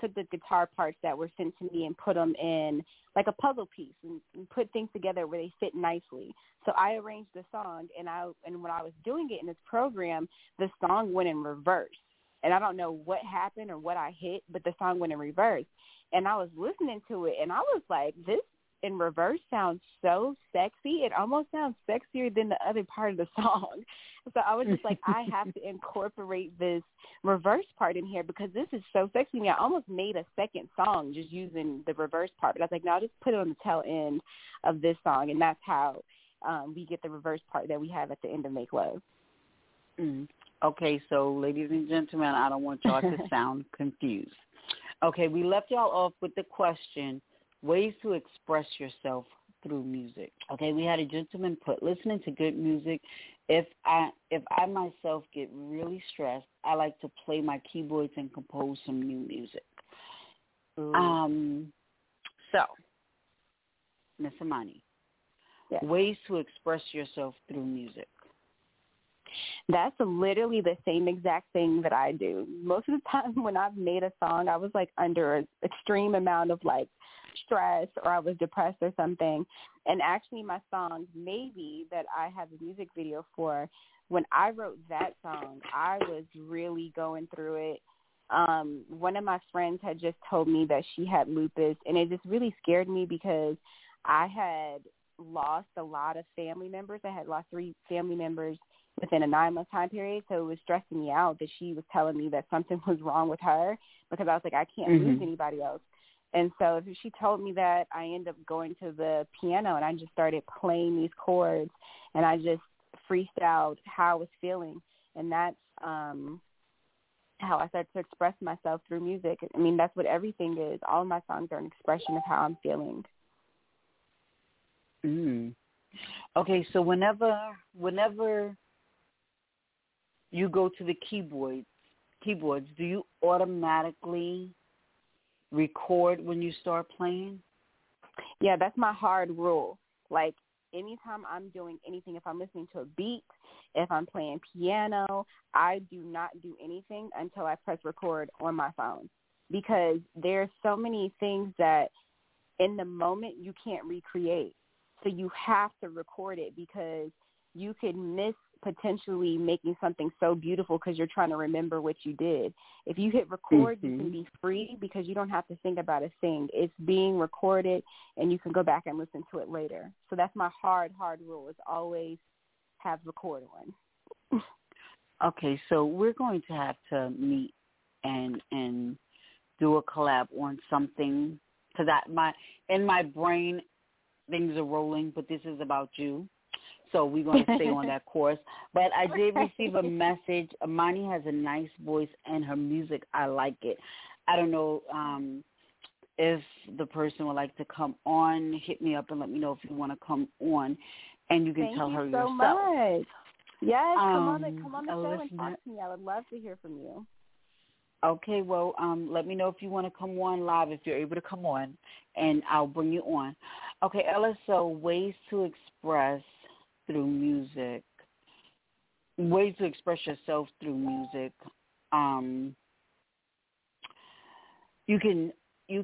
Speaker 1: took the guitar parts that were sent to me and put them in like a puzzle piece and put things together where they fit nicely. So I arranged the song, and when I was doing it in this program, the song went in reverse. And I don't know what happened or what I hit, but the song went in reverse. And I was listening to it, and I was like, this in reverse sounds so sexy. It almost sounds sexier than the other part of the song. So I was just like, I have to incorporate this reverse part in here because this is so sexy to me. I almost made a second song just using the reverse part. But I was like, no, I'll just put it on the tail end of this song. And that's how we get the reverse part that we have at the end of Make Love.
Speaker 2: Okay, so ladies and gentlemen, I don't want y'all to sound confused. Okay, we left y'all off with the question, ways to express yourself through music. Okay, we had a gentleman put, listening to good music. If I myself get really stressed, I like to play my keyboards and compose some new music. So, Miss Imani, ways to express yourself through music.
Speaker 1: That's literally the same exact thing that I do. Most of the time when I've made a song, I was like under an extreme amount of like stress or I was depressed or something. And actually my song, Maybe, that I have a music video for, when I wrote that song, I was really going through it. One of my friends had just told me that she had lupus, and it just really scared me because I had lost a lot of family members. I had lost 3 family members within a 9-month time period, so it was stressing me out that she was telling me that something was wrong with her because I was like, I can't lose anybody else. And so she told me that, I ended up going to the piano and I just started playing these chords and I just freestyled how I was feeling. And that's how I started to express myself through music. I mean, that's what everything is. All of my songs are an expression of how I'm feeling.
Speaker 2: Okay, so whenever you go to the keyboards, do you automatically record when you start playing?
Speaker 1: Yeah, that's my hard rule. Like, anytime I'm doing anything, if I'm listening to a beat, if I'm playing piano, I do not do anything until I press record on my phone because there's so many things that in the moment you can't recreate. So you have to record it because you could miss potentially making something so beautiful because you're trying to remember what you did. If you hit record, you can be free because you don't have to think about a thing. It's being recorded, and you can go back and listen to it later. So that's my hard rule is always have record on.
Speaker 2: Okay, so we're going to have to meet and do a collab on something because in my brain things are rolling, but this is about you. So we're going to stay on that course. But I did receive a message. Imani has a nice voice, and her music, I like it. I don't know if the person would like to come on. Hit me up and let me know if you want to come on, and you can tell her yourself.
Speaker 1: Thank you so much. Yes, come on the show and talk to me. I would love to hear from you.
Speaker 2: Okay, well, let me know if you want to come on live, if you're able to come on, and I'll bring you on. Okay, LSO, ways to express through music, ways to express yourself through music. You can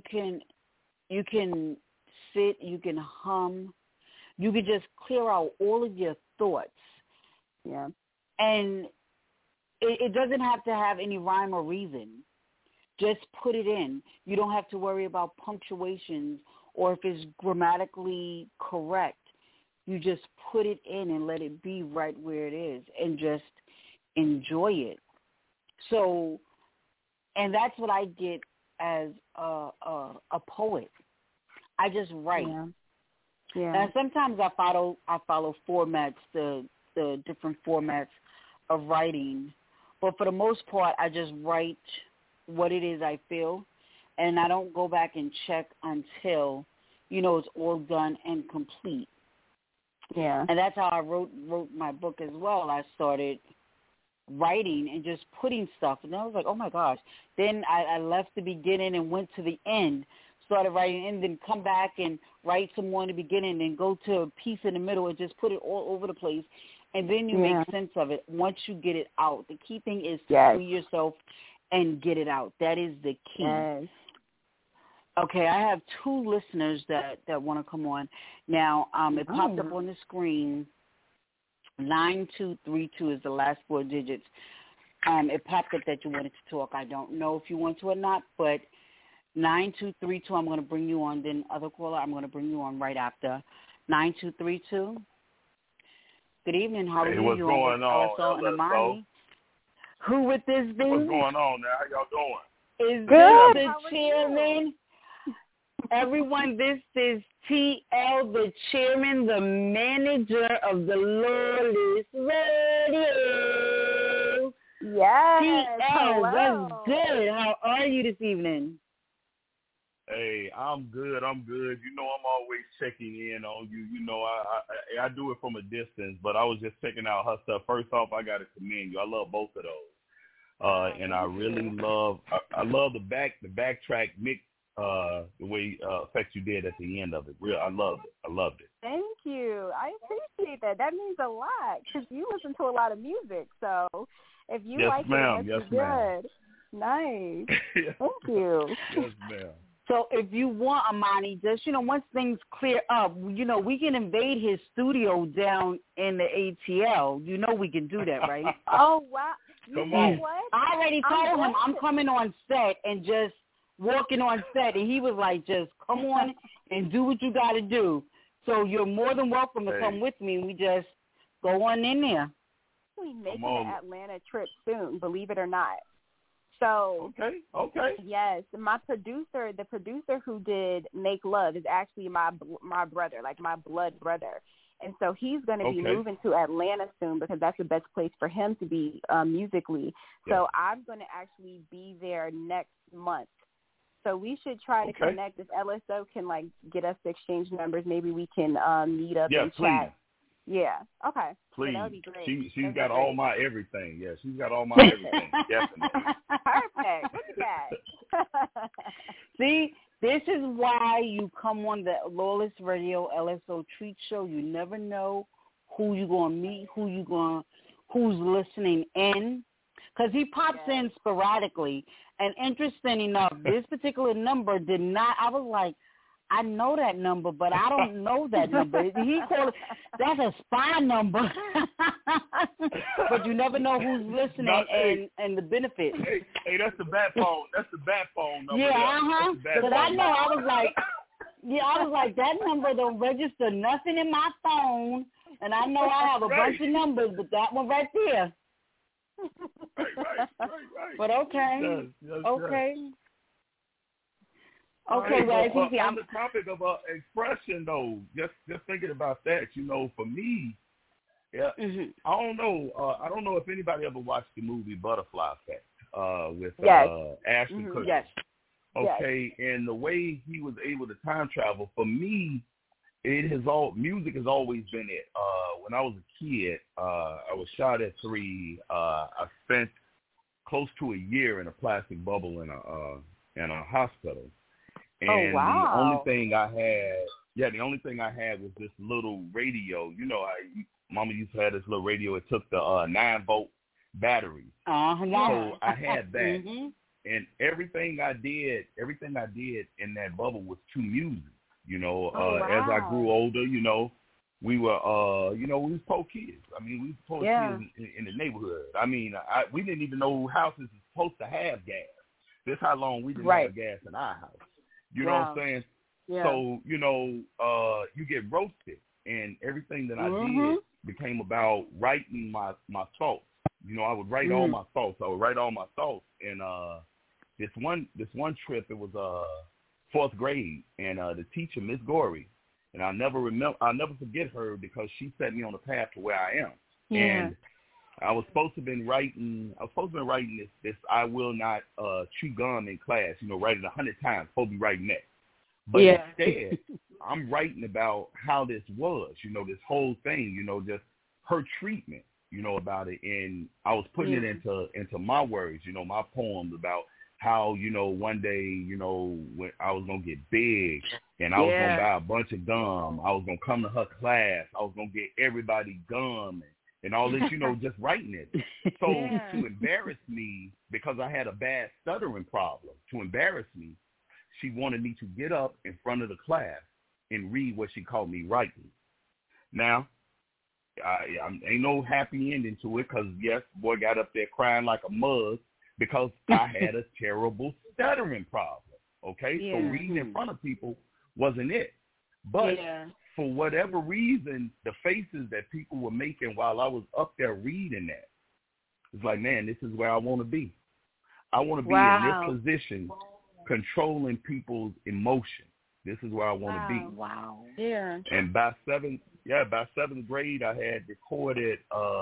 Speaker 2: sit, you can hum, you can just clear out all of your thoughts.
Speaker 1: Yeah.
Speaker 2: And it doesn't have to have any rhyme or reason. Just put it in. You don't have to worry about punctuations or if it's grammatically correct. You just put it in and let it be right where it is and just enjoy it. So, and that's what I get as a poet. I just write.
Speaker 1: Yeah.
Speaker 2: And sometimes I follow formats, the different formats of writing. But for the most part, I just write what it is I feel, and I don't go back and check until, it's all done and complete.
Speaker 1: Yeah.
Speaker 2: And that's how I wrote my book as well. I started writing and just putting stuff, and I was like, oh, my gosh. Then I left the beginning and went to the end, started writing, and then come back and write some more in the beginning and go to a piece in the middle and just put it all over the place. And then you make sense of it once you get it out. The key thing is to free yourself and get it out. That is the key.
Speaker 1: Yes.
Speaker 2: Okay, I have 2 listeners that want to come on. Now, it popped up on the screen. 9232 is the last 4 digits. It popped up that you wanted to talk. I don't know if you want to or not, but 9232, I'm going to bring you on. Then other caller, I'm going to bring you on right after. 9232. Good evening. How are you?
Speaker 5: What's going on,
Speaker 2: LSO and Amani. Who would this be?
Speaker 5: What's going on now? How y'all doing?
Speaker 2: Is this the chairman? Everyone, this is TL, the chairman, the manager of the Lawless Radio.
Speaker 1: Yes.
Speaker 2: TL, that's good. How are you this evening?
Speaker 5: Hey, I'm good. I'm always checking in on you. I do it from a distance, but I was just checking out her stuff. First off, I got to commend you. I love both of those. And I really love the backtrack mix, the way effect you did at the end of it. I loved it.
Speaker 1: Thank you. I appreciate that. That means a lot because you listen to a lot of music. So if you like it, that's good. Nice. Thank you.
Speaker 5: Yes, ma'am.
Speaker 2: So if you want, Amani, just, once things clear up, we can invade his studio down in the ATL. We can do that, right?
Speaker 1: Oh, wow.
Speaker 5: Come on.
Speaker 1: What?
Speaker 2: I already told him I'm coming on set and just walking on set, and he was like, just come on and do what you got to do. So you're more than welcome to come with me, and we just go on in there.
Speaker 1: We're making an Atlanta trip soon, believe it or not. So
Speaker 5: okay.
Speaker 1: Yes, the producer who did Make Love is actually my brother, like my blood brother, and so he's going to be moving to Atlanta soon because that's the best place for him to be musically.
Speaker 5: Yeah.
Speaker 1: So I'm going to actually be there next month. So we should try to connect. If LSO can get us to exchange numbers, maybe we can meet up and chat. Yeah. Okay.
Speaker 5: Please.
Speaker 1: Yeah, that would be great.
Speaker 5: She's got all my everything. Yeah, she's got all my everything. Definitely.
Speaker 1: Perfect. Look at that.
Speaker 2: See, this is why you come on the Lawless Radio LSO Treat Show. You never know who you're going to meet, who's listening in. Because he pops in sporadically. And interesting enough, this particular number did not, I was like, I know that number, but I don't know that number. He called it, that's a spy number. But you never know who's listening and the benefit.
Speaker 5: Hey, that's the bat phone. That's the bat phone number.
Speaker 2: Yeah, But I know, I was like, that number don't register nothing in my phone. And I know I have a bunch of numbers, but that one right there.
Speaker 5: Right.
Speaker 2: But okay.
Speaker 5: Yes,
Speaker 2: okay.
Speaker 5: Yes.
Speaker 2: Okay,
Speaker 5: right,
Speaker 2: well,
Speaker 5: on the topic of expression, though, just thinking about that, for me, I don't know. I don't know if anybody ever watched the movie Butterfly Effect with Ashton Kutcher.
Speaker 2: Yes.
Speaker 5: Okay, and the way he was able to time travel, for me, music has always been it. When I was a kid, I was shot at 3. I spent close to a year in a plastic bubble in a hospital. And the only thing I had was this little radio. Mama used to have this little radio. It took the 9-volt batteries. So I had that, and everything I did in that bubble was to music. As I grew older, we were, we was poor kids. I mean, we was poor kids in the neighborhood. I mean, we didn't even know houses was supposed to have gas. This how long we didn't have gas in our house. You know what I'm saying? Yeah. So, you get roasted, and everything that I did became about writing my thoughts. I would write all my thoughts. And this one trip, it was 4th grade, and the teacher, Miss Gorey, and I'll never forget her because she set me on the path to where I am. Yeah. And I was supposed to have been writing this I will not chew gum in class, write it 100 times, supposed to be writing that. But instead, I'm writing about how this was, this whole thing, just her treatment, about it. And I was putting it into my words, my poems about how, one day, when I was going to get big and I was going to buy a bunch of gum. I was going to come to her class. I was going to get everybody gum and all this, just writing it. So to embarrass me, because I had a bad stuttering problem, to embarrass me, she wanted me to get up in front of the class and read what she called me writing. Now, I ain't no happy ending to it because, yes, boy got up there crying like a mug because I had a terrible stuttering problem, okay?
Speaker 1: Yeah.
Speaker 5: So reading in front of people wasn't it. But for whatever reason, the faces that people were making while I was up there reading that, it's like, man, this is where I want to be. I want to be in this position, controlling people's emotion. This is where I want to be.
Speaker 2: Wow.
Speaker 1: Yeah.
Speaker 5: And by seventh grade, I had recorded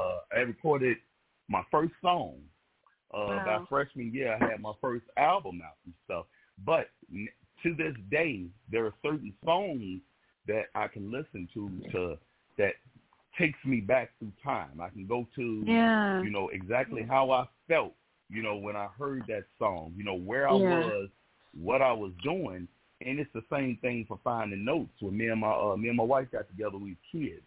Speaker 5: my first song. By freshman year, I had my first album out and stuff. But to this day, there are certain songs that I can listen to that takes me back through time. I can go to, exactly how I felt, when I heard that song, where I was, what I was doing. And it's the same thing for finding notes. When me and my wife got together, we were kids,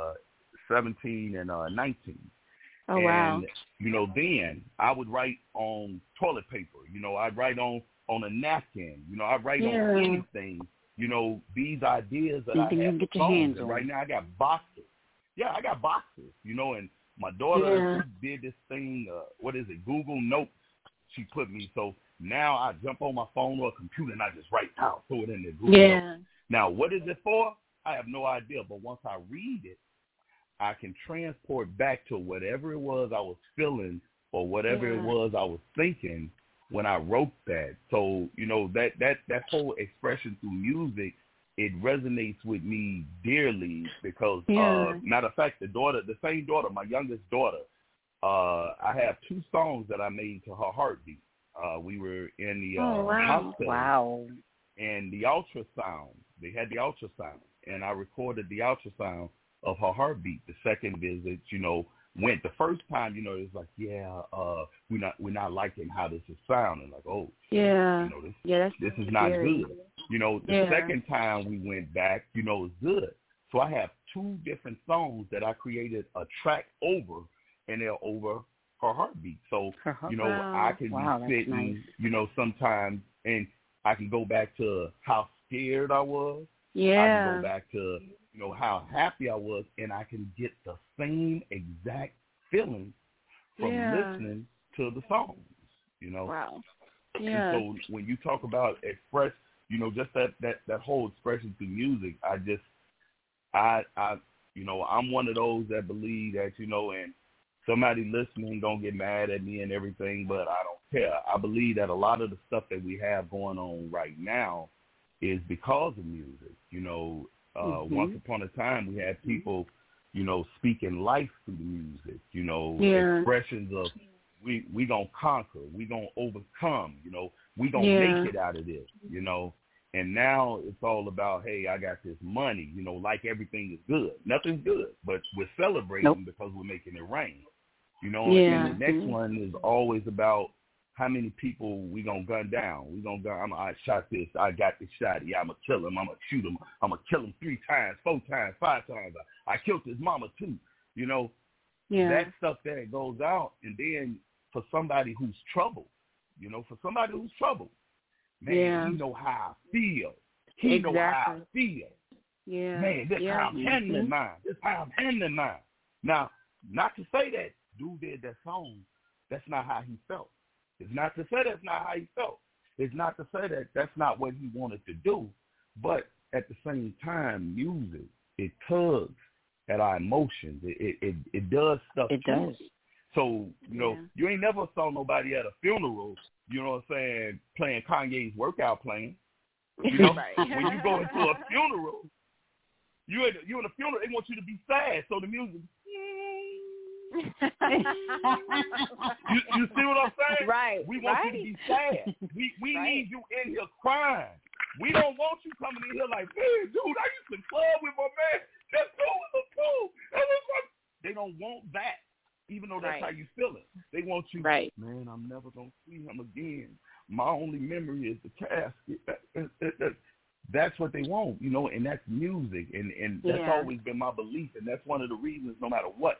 Speaker 5: 17 and 19.
Speaker 1: Oh, wow.
Speaker 5: And, then I would write on toilet paper. I'd write on a napkin. I'd write on anything. These ideas that I had for songs. And right now I got boxes. Yeah, I got boxes, and my daughter did this thing, Google Notes she put me. So now I jump on my phone or a computer and I just write down, throw it in there. Google Notes. Now, what is it for? I have no idea. But once I read it, I can transport back to whatever it was I was feeling or whatever it was I was thinking when I wrote that. So, that whole expression through music, it resonates with me dearly because, matter of fact, the same daughter, my youngest daughter, I have 2 songs that I made to her heartbeat. We were in the hospital and the ultrasound. They had the ultrasound, and I recorded the ultrasound of her heartbeat. The second visit, went the first time. It was like, we're not liking how this is sounding. Like, this is not good. The second time we went back, it's good. So I have 2 different songs that I created a track over, and they're over her heartbeat. So, I can be sitting, sometimes, and I can go back to how scared I was. Yeah. I can go back to, how happy I was, and I can get the same exact feeling from listening to the songs,
Speaker 1: Wow. Yeah.
Speaker 5: And so when you talk about express, just that whole expression through music, I'm one of those that believe that, and somebody listening don't get mad at me and everything, but I don't care. I believe that a lot of the stuff that we have going on right now is because of music. Once upon a time we had people, speaking life through the music, expressions of we gonna conquer, we gonna overcome, we gonna make it out of this, And now it's all about, hey, I got this money, like everything is good. Nothing's good, but we're celebrating because we're making it rain. And the next one is always about how many people we going to gun down. I shot this, I got this shot. Yeah, I'm going to kill him, I'm going to shoot him. I'm going to kill him 3 times, 4 times, 5 times. I killed his mama too. That stuff there goes out. And then for somebody who's troubled, man, he know how I feel. He know how I feel.
Speaker 1: Yeah.
Speaker 5: Man, this how I'm handling mine. Now, not to say that dude did that song, that's not how he felt. It's not to say that's not how he felt. It's not to say that that's not what he wanted to do. But at the same time, music, it tugs at our emotions. It does stuff.
Speaker 2: It does.
Speaker 5: So, you ain't never saw nobody at a funeral, playing Kanye's workout plan. When you go into a funeral, you in a funeral, they want you to be sad. So the music, you see what I'm saying?
Speaker 1: Right.
Speaker 5: We want you to be sad. We need you in here crying. We don't want you coming in here like, man, dude, I used to club with my man. That dude was cool. They don't want that, even though that's how you feel it. They want you, man, I'm never going to see him again. My only memory is the casket. That's what they want, and that's music. And that's always been my belief. And that's one of the reasons, no matter what,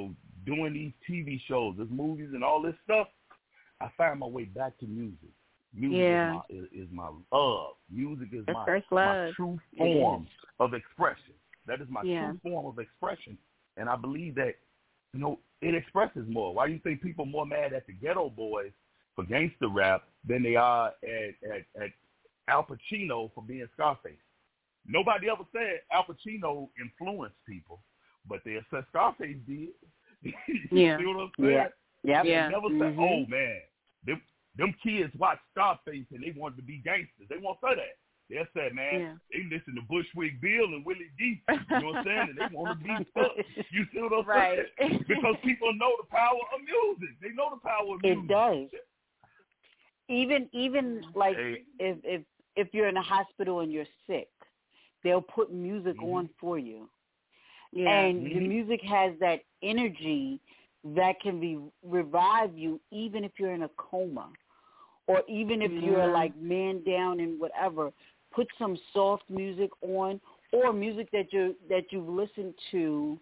Speaker 5: doing these TV shows, these movies and all this stuff, I find my way back to music. Music is my love. Music is my true form of expression. That is my true form of expression. And I believe that, it expresses more. Why do you think people are more mad at the Ghetto Boys for gangster rap than they are at Al Pacino for being Scarface? Nobody ever said Al Pacino influenced people, but they said Scarface did. You see what I'm saying?
Speaker 2: Yeah.
Speaker 5: They never said, oh, man, them kids watched Scarface and they wanted to be gangsters. They won't say that. They said, man, they listen to Bushwick Bill and Willie D. You know what I'm saying? And they want to be tough. You see what I'm saying? Because people know the power of music. They know the power of music.
Speaker 2: It does. Even like if you're in a hospital and you're sick, they'll put music on for you. Yeah. And the music has that energy that can revive you even if you're in a coma. Or even if you're like man down and whatever, put some soft music on, or music that you've listened to,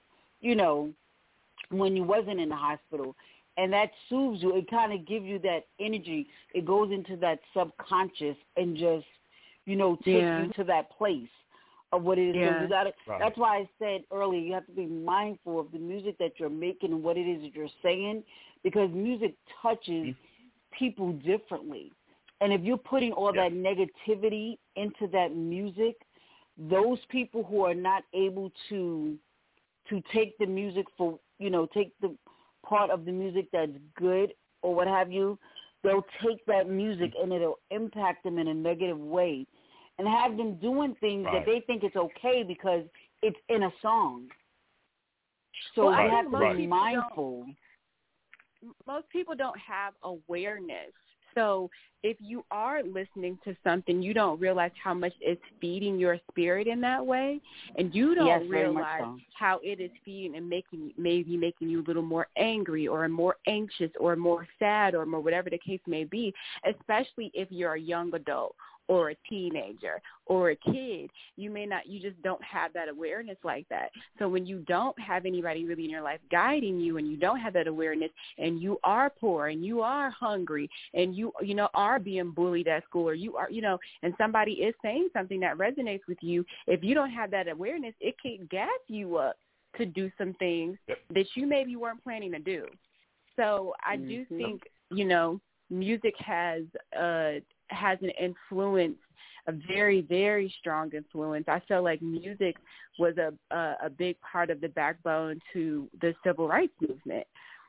Speaker 2: when you wasn't in the hospital, and that soothes you. It kind of gives you that energy. It goes into that subconscious and just, takes you to that place of what it is. So you gotta, that's why I said earlier, you have to be mindful of the music that you're making and what it is that you're saying, because music touches people differently. And if you're putting all that negativity into that music, those people who are not able to take the music for, take the part of the music that's good or what have you, they'll take that music and it'll impact them in a negative way and have them doing things that they think it's okay because it's in a song. So you have to be mindful.
Speaker 1: Most people don't have awareness. So if you are listening to something, you don't realize how much it's feeding your spirit in that way, and you don't realize how it is feeding and making you a little more angry or more anxious or more sad or more whatever the case may be, especially if you're a young adult or a teenager or a kid. You just don't have that awareness like that. So when you don't have anybody really in your life guiding you, and you don't have that awareness, and you are poor and you are hungry and you are being bullied at school, or you are, and somebody is saying something that resonates with you, if you don't have that awareness, it can gas you up to do some things that you maybe weren't planning to do. So I do think, music has an influence, a very, very strong influence. I feel like music was a big part of the backbone to the civil rights movement,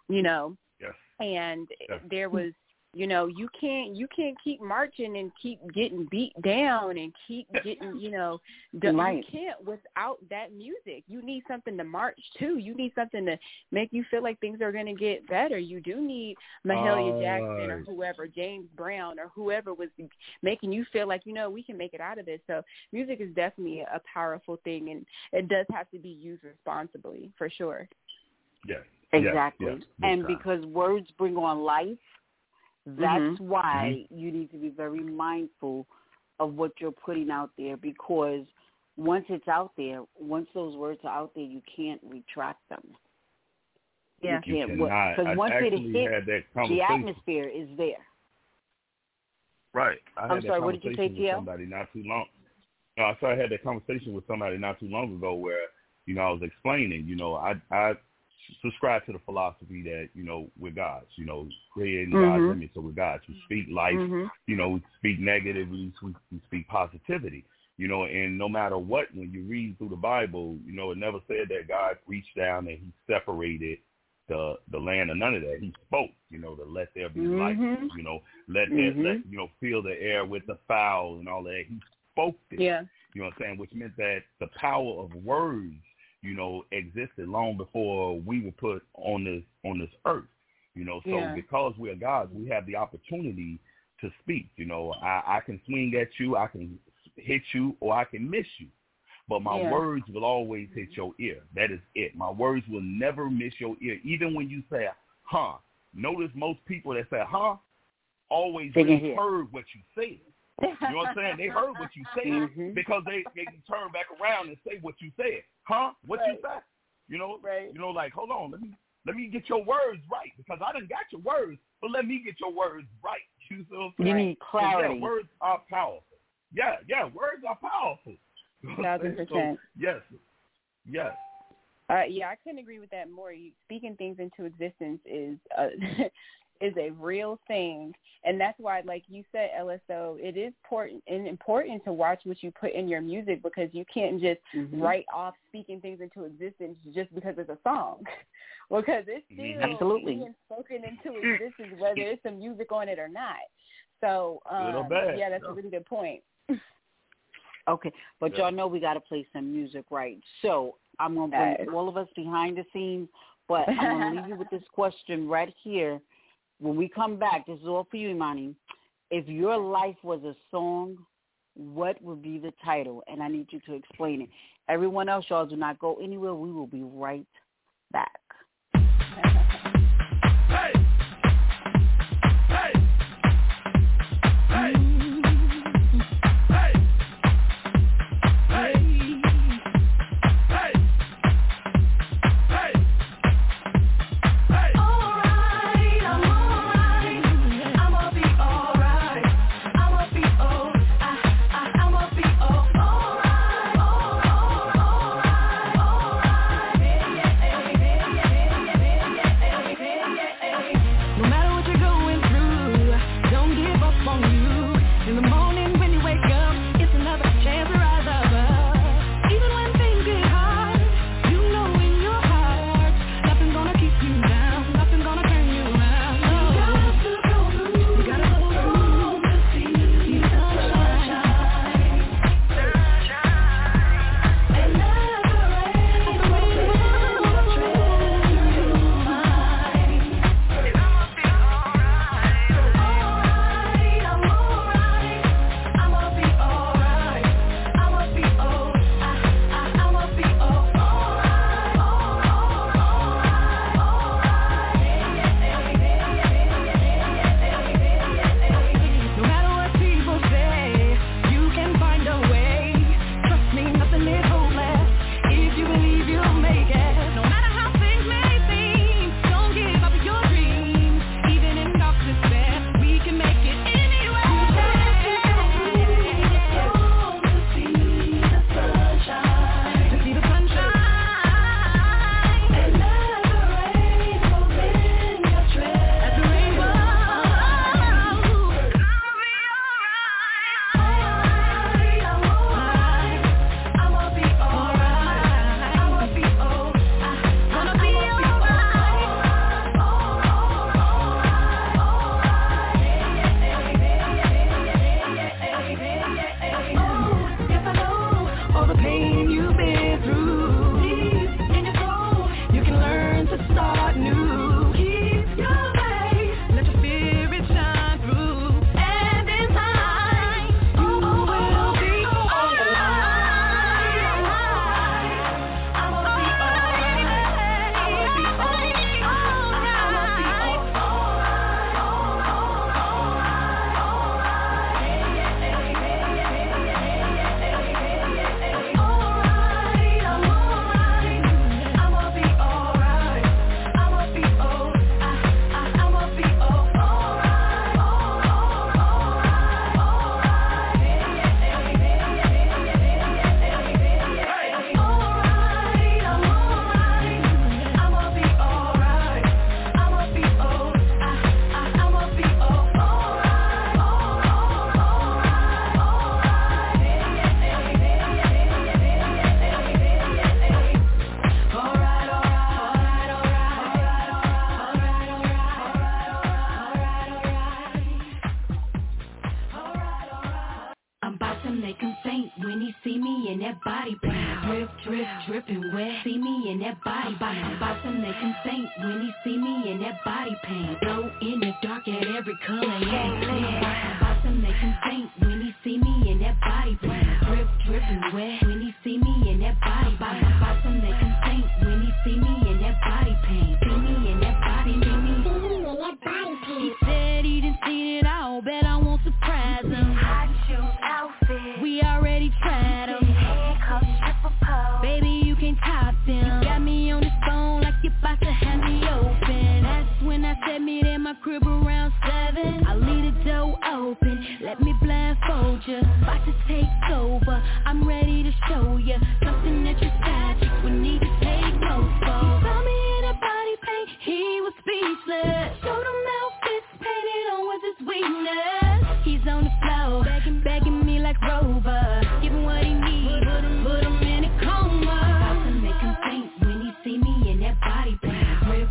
Speaker 1: and there was, you can't keep marching and keep getting beat down and keep getting, you can't without that music. You need something to march to. You need something to make you feel like things are going to get better. You do need Mahalia Jackson or whoever, James Brown or whoever was making you feel like, we can make it out of this. So music is definitely a powerful thing, and it does have to be used responsibly, for sure.
Speaker 5: Yes.
Speaker 2: Exactly.
Speaker 5: Yes.
Speaker 2: And because words bring on life, that's why you need to be very mindful of what you're putting out there, because once it's out there, once those words are out there, you can't retract them.
Speaker 1: Yeah.
Speaker 2: You can't. Because once it hits, the atmosphere is there.
Speaker 5: Right.
Speaker 2: I'm sorry, what did you say, TL?
Speaker 5: Somebody not too long. No, I had that conversation with somebody not too long ago where, I was explaining, I subscribe to the philosophy that, we're gods, creating God's image, so we're gods. We speak life, we speak negatively, we speak positivity, and no matter what, when you read through the Bible, it never said that God reached down and he separated the land or none of that. He spoke, to let there be light, let fill the air with the fowl and all that. He spoke it, you know what I'm saying, which meant that the power of words, existed long before we were put on this earth, so because we are gods, we have the opportunity to speak. I can swing at you, I can hit you, or I can miss you, but my words will always hit your ear. That is it. My words will never miss your ear, even when you say, huh. Notice most people that say, huh, always really heard what you said. You know what I'm saying? They heard what you said because they can turn back around and say what you said. Huh? What you said? Like, hold on, let me get your words right, because I done got your words, but let me get your words right. You know
Speaker 2: you need clarity.
Speaker 5: Yeah, words are powerful. Yeah, words are powerful.
Speaker 1: 1,000%.
Speaker 5: So, yes.
Speaker 1: Yeah, I couldn't agree with that more. Speaking things into existence is a real thing, and that's why, like you said, LSO, it is important to watch what you put in your music, because you can't just write off speaking things into existence just because it's a song, because it's still being spoken into existence, whether there's some music on it or not. So, yeah, that's a really good point.
Speaker 2: Okay, but y'all know we got to play some music, right? So I'm going to bring all of us behind the scenes, but I'm going to leave you with this question right here. When we come back, this is all for you, Imani. If your life was a song, what would be the title? And I need you to explain it. Everyone else, y'all, do not go anywhere. We will be right back.
Speaker 6: Hey! Hey! Hey!
Speaker 4: dripping wet. See me in that body bang. About to make him faint when he see me in that body pain. Glow in the dark at every color, yeah. About to make him faint when he see me in that body bang. Dripping wet when he see me in that body bang. About to make him faint when he see me in that body pain. See me in that body, see me in that body pain. He said he done seen it all, bet I won't surprise him. Hot shoes, outfit, we already tried him. Handcuffs, stripper pole, baby you can't top them. You got me on this phone like you about to have me open. That's when I said meet at my crib around 7. I leave the door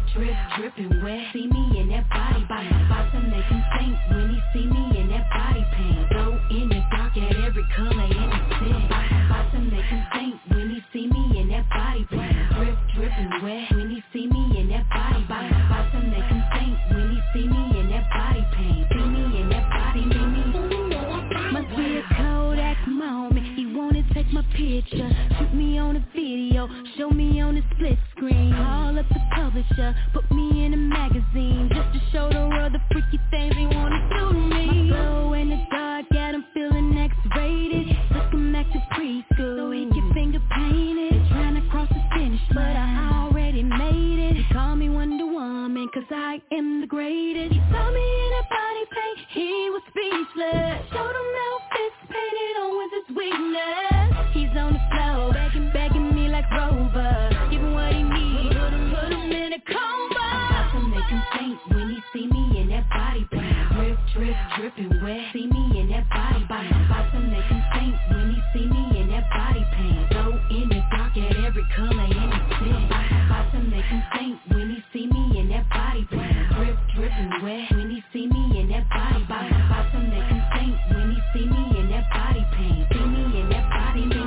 Speaker 4: drip, dripping wet. See me in that body paint. About to make him think when he see me in that body paint. Go in the dark at every color in the city. About to make him think when he see me in that body paint. Drip, dripping wet. When he see me in that body paint. About to make him think when he see me in that body paint. See me in that body, me. Must be a Kodak moment. He wanna take my picture, shoot me on a video, show me on a split screen. Call up the publisher, put me in a magazine, just to show the world the freaky things they wanna do to me. My glow in the dark got him feeling X-rated. Took him back to preschool so he can finger paint it. Trying to cross the finish line, but I already made it. He call me Wonder Woman, cause I am the greatest. He saw me in a body paint, he was speechless. Showed him outfits painted on with his weakness. He's on the floor, begging me like Rover. Give him what he needs, put him in a coma. About to make him faint when he see me in that body paint. Drip, drip, dripping wet. See me in that body paint. About to make him faint when he see me in that body paint. Go in the dark at every color in the city. About to make him faint when he see me in that body paint. Drip, dripping wet. When he see me in that body paint. About to make him faint when he see me in that body paint. See me in that body, me.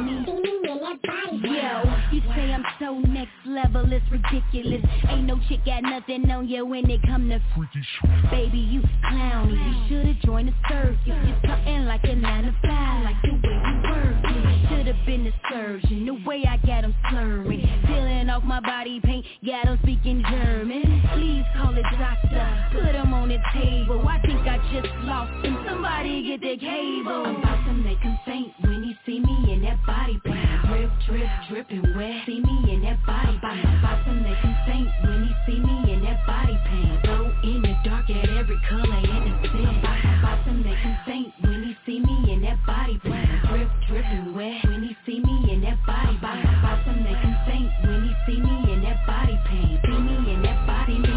Speaker 4: Yo, you say I'm so next level, it's ridiculous. Ain't no chick got nothing on you when it come to freaky shit. Baby, you clowny, you should've joined the circus. You're something like a 9 to 5, like the way you work it. Should've been a surgeon, the way I got him slurring. Peeling off my body paint, got him speaking German. Please call a doctor, put him on the table. I think I just lost him, somebody get the cable. I'm about to make him faint when he see me in that body paint. Drip, drip, dripping wet. See me in that body paint. About to make him faint when he see me in that body paint. Go in the dark at every color in the city. About to make him faint when he see me in that body paint. Drip, dripping wet. When he see me in that body paint. About to make him faint when he see me in that body paint. See me in that body, me.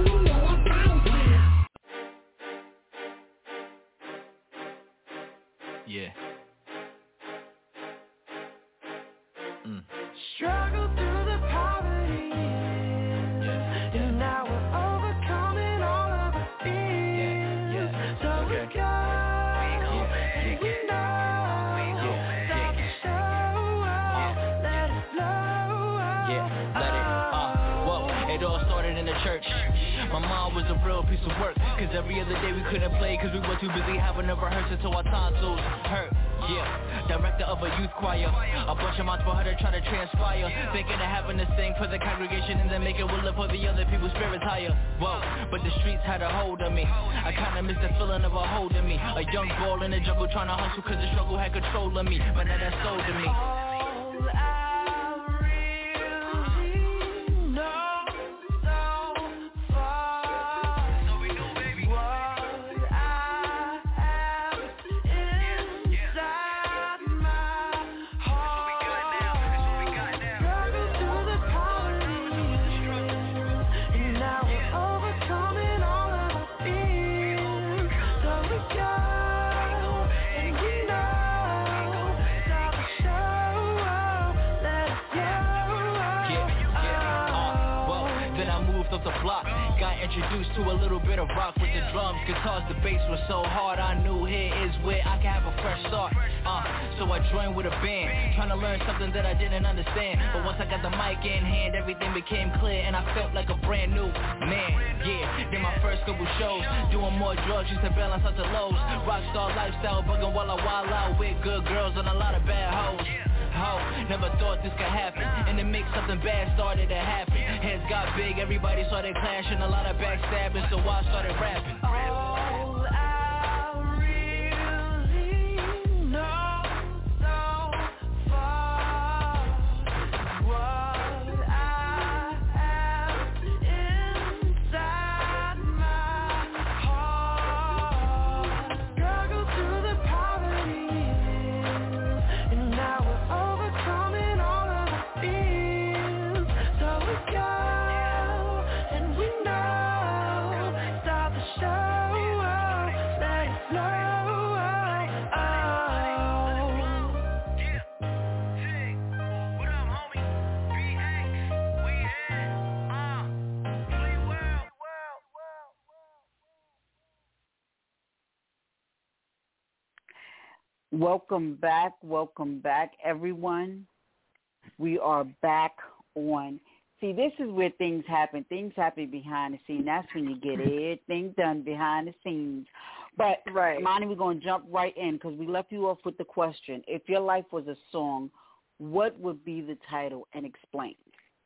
Speaker 6: Yeah.
Speaker 7: Struggle through the poverty, and now we're overcoming all of the fears. So we go, and we know, stop the show, let it flow.
Speaker 6: Whoa, it all started in the church. My mom was a real piece of work, cause every other day we couldn't play, cause we were too busy having a rehearsal till our tonsils hurt. Yeah, director of a youth choir, a bunch of months for her to try to transpire, thinking of having this thing for the congregation and then make it will for the other people's spirits higher. Whoa, but the streets had a hold on me. I kinda missed the feeling of a hold in me. A young ball in the jungle trying to hustle cause the struggle had control of me, but now that's sold to me. The block got introduced to a little bit of rock with the drums, guitars, the bass was so hard. I knew here is where I can have a fresh start. So I joined with a band, trying to learn something that I didn't understand. But once I got the mic in hand, everything became clear, and I felt like a brand new man. Yeah, did my first couple shows, doing more drugs just to balance out the lows. Rockstar lifestyle, bugging while I wild out with good girls and a lot of bad hoes. Never thought this could happen. In the mix, something bad started to happen. Heads got big, everybody started clashing, a lot of backstabbing, so I started rapping.
Speaker 7: All I really know so far, what I have inside my heart. Struggle through the poverty, and now we're overcoming all of the fears. So we go, and we know, stop the show.
Speaker 2: Welcome back, everyone. We are back on. See, this is where things happen. Things happen behind the scenes. That's when you get everything done behind the scenes. But, Monty, we're going to jump right in because we left you off with the question. If your life was a song, what would be the title, and explain?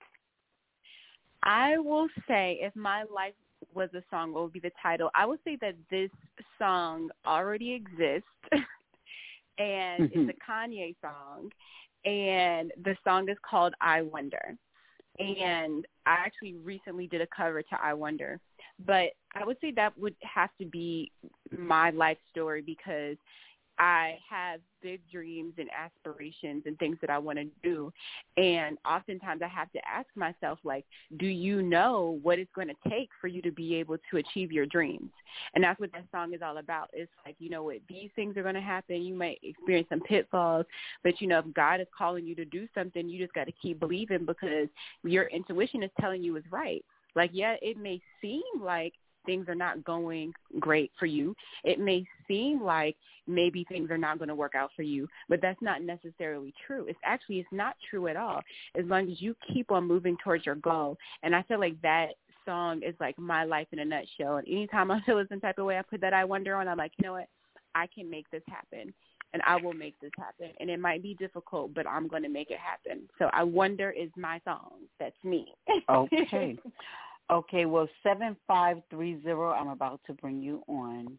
Speaker 1: I will say if my life was a song, what would be the title? I would say that this song already exists, and it's a Kanye song, and the song is called I Wonder. And I actually recently did a cover to I Wonder. But I would say that would have to be my life story because I have big dreams and aspirations and things that I want to do. And oftentimes I have to ask myself, like, do you know what it's going to take for you to be able to achieve your dreams? And that's what that song is all about. It's like, you know what, these things are going to happen. You might experience some pitfalls, but, you know, if God is calling you to do something, you just got to keep believing because your intuition is telling you is right. Like, yeah, it may seem like things are not going great for you. It may seem like maybe things are not going to work out for you, but that's not necessarily true. It's not true at all as long as you keep on moving towards your goal. And I feel like that song is like my life in a nutshell. And anytime I feel some type of way, I put that I Wonder on, I'm like, you know what, I can make this happen. And I will make this happen. And it might be difficult, but I'm going to make it happen. So I Wonder is my song. That's me.
Speaker 2: Okay. Okay, well, 7530, I'm about to bring you on.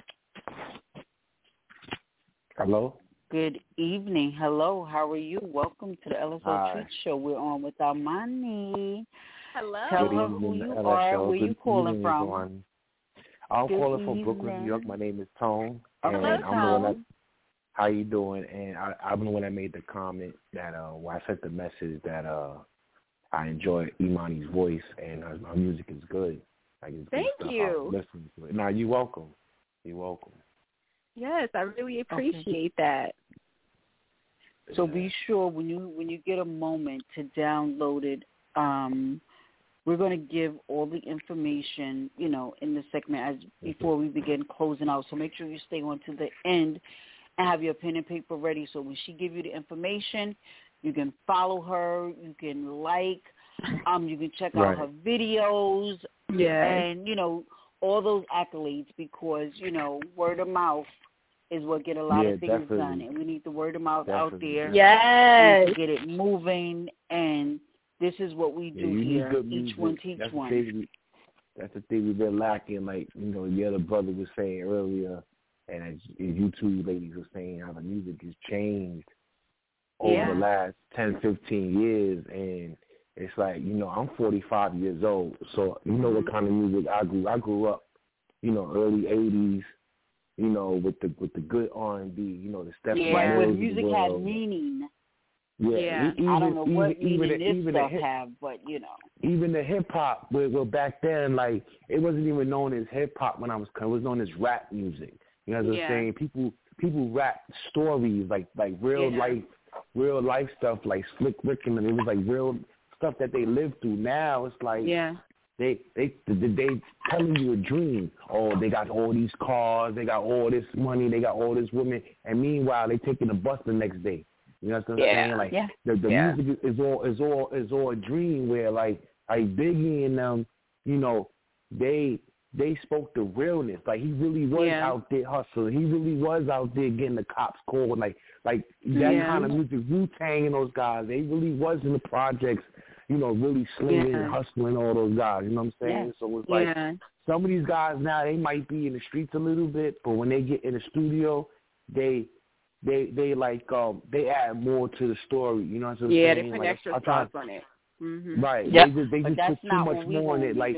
Speaker 8: Hello?
Speaker 2: Good evening. Hello, how are you? Welcome to the LSO Treat Show. We're on with Armani.
Speaker 1: Hello.
Speaker 2: Tell her who you are, where you calling from.
Speaker 8: Everyone. I'm calling from Brooklyn, New York. My name is Tone.
Speaker 2: Hello, Tone.
Speaker 8: How you doing? And I'm the one that made the comment that when I sent the message that I enjoy Imani's voice and her music is good. Like, it's
Speaker 1: Thank
Speaker 8: good
Speaker 1: you.
Speaker 8: Listening to it. Now, you're welcome. You're welcome.
Speaker 1: Yes, I really appreciate that.
Speaker 2: So be sure when you get a moment to download it. We're going to give all the information, you know, in the segment before we begin closing out. So make sure you stay on to the end and have your pen and paper ready. So when she give you the information, you can follow her. You can you can check out her videos.
Speaker 1: Yeah.
Speaker 2: And, you know, all those accolades because, you know, word of mouth is what get a lot of things done. And we need the word of mouth out there.
Speaker 1: Yes.
Speaker 2: To get it moving. And this is what we do here. Each one teach one.
Speaker 8: That's the thing we've been lacking. Like, you know, the other brother was saying earlier, and as you two ladies were saying, how the music has changed over the last 10, 15 years. And it's like, you know, I'm 45 years old, so you know what kind of music I grew up, you know, early 80s, you know, with the good R&B, you know, the Steph
Speaker 2: where music had meaning.
Speaker 8: Yeah.
Speaker 2: I don't know what meaning this stuff have, but, you know. Even
Speaker 8: the hip-hop, well, back then, like, it wasn't even known as hip-hop when I was coming. It was known as rap music. You know what I'm saying? People rap stories, like real life stuff, like Slick Rick, and it was like real stuff that they lived through. Now it's like they telling you a dream. Oh, they got all these cars, they got all this money, they got all this women, and meanwhile they taking the bus the next day. You know what I'm saying? Like the music is all a dream where like Biggie and them, you know, they spoke the realness. Like he really was out there hustling. He really was out there getting the cops called. Like that kind of music. Wu-Tang and those guys, they really was in the projects, you know, really slinging and hustling all those guys. You know what I'm saying? So it's like some of these guys now, they might be in the streets a little bit, but when they get in the studio, they like they add more to the story. You know what I'm saying?
Speaker 1: Yeah, they put extra sauce on it. Mm-hmm.
Speaker 8: Right. Yep. They just put too much more on it. Like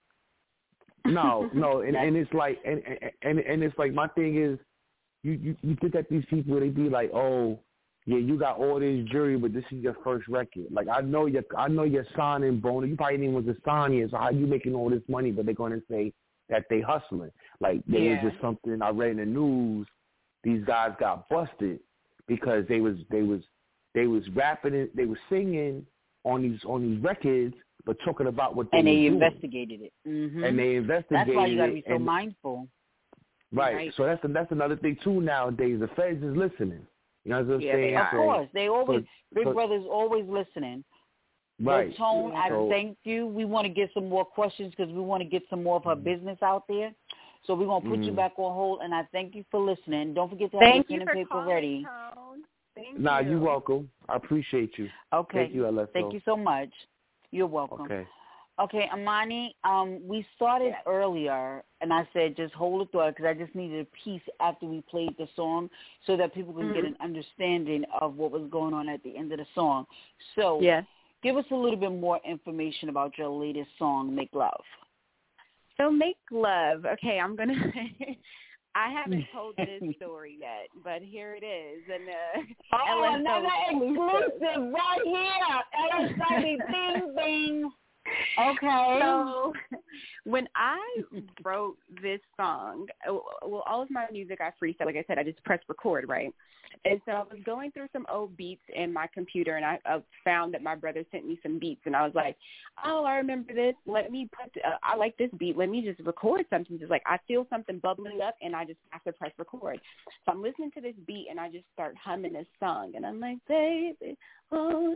Speaker 8: no, and it's like and it's like my thing is you look at these people, they be like, oh yeah, you got all this jewelry, but this is your first record. Like I know you're signing Bono. You probably didn't was a sign yet, so how you making all this money? But they're gonna say that they hustling. Like there was just something I read in the news. These guys got busted because they was rapping it, they was singing on these records, but talking about what they
Speaker 2: and they
Speaker 8: doing.
Speaker 2: investigated it. Mm-hmm.
Speaker 8: And they investigated.
Speaker 2: That's why you got to be so mindful.
Speaker 8: Right. So that's another thing too nowadays. The feds is listening. You know what I'm saying?
Speaker 2: Of course. They always Big Brother's always listening.
Speaker 8: Right.
Speaker 2: Tone, I thank you. We want to get some more questions because we want to get some more of her business out there. So we're going to put you back on hold, and I thank you for listening. Don't forget to have your pen and paper ready.
Speaker 8: You're welcome. I appreciate you.
Speaker 2: Okay.
Speaker 8: Thank you, LSO.
Speaker 2: Thank you so much. You're welcome. Okay, Amani, we started earlier, and I said just hold the thought because I just needed a piece after we played the song so that people can get an understanding of what was going on at the end of the song. So give us a little bit more information about your latest song, Make Love.
Speaker 1: So Make Love. Okay, I'm going to I haven't told this story yet, but here it is. And
Speaker 2: another exclusive right here. LSO, bing, bing. Okay.
Speaker 1: So when I wrote this song, well, all of my music I freestyle. Like I said, I just press record, right? And so I was going through some old beats in my computer, and I found that my brother sent me some beats, and I was like, oh, I remember this. Let me I like this beat. Let me just record something. Just like I feel something bubbling up, and I just have to press record. So I'm listening to this beat, and I just start humming this song, and I'm like, baby, oh,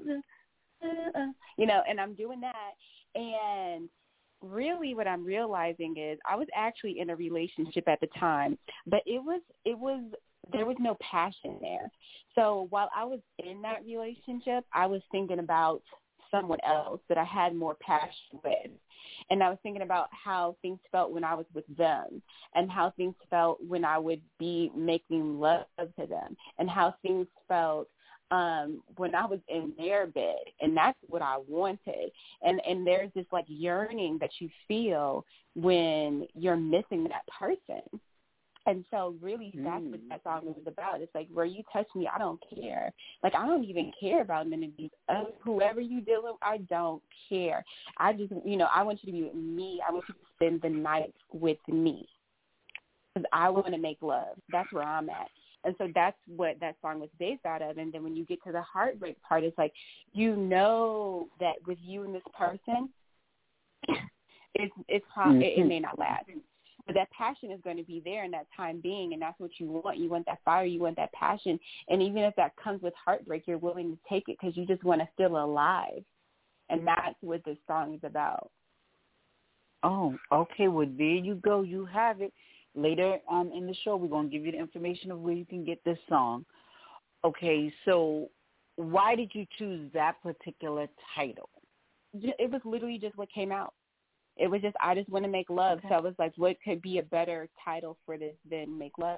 Speaker 1: you know, and I'm doing that. And really what I'm realizing is I was actually in a relationship at the time, but there was no passion there. So while I was in that relationship, I was thinking about someone else that I had more passion with. And I was thinking about how things felt when I was with them and how things felt when I would be making love to them and how things felt when I was in their bed, and that's what I wanted. And there's this like yearning that you feel when you're missing that person. And so really that's what that song was about. It's like, where you touch me, I don't care. Like, I don't even care about none of these. Whoever you deal with, I don't care. I just, you know, I want you to be with me. I want you to spend the night with me because I want to make love. That's where I'm at. And so that's what that song was based out of. And then when you get to the heartbreak part, it's like, you know that with you and this person, it may not last. But that passion is going to be there in that time being, and that's what you want. You want that fire. You want that passion. And even if that comes with heartbreak, you're willing to take it because you just want to feel alive. And that's what this song is about.
Speaker 2: Oh, okay. Well, there you go. You have it. Later in the show, we're going to give you the information of where you can get this song. Okay, so why did you choose that particular title?
Speaker 1: It was literally just what came out. It was just, I just want to make love. Okay. So I was like, what could be a better title for this than Make Love?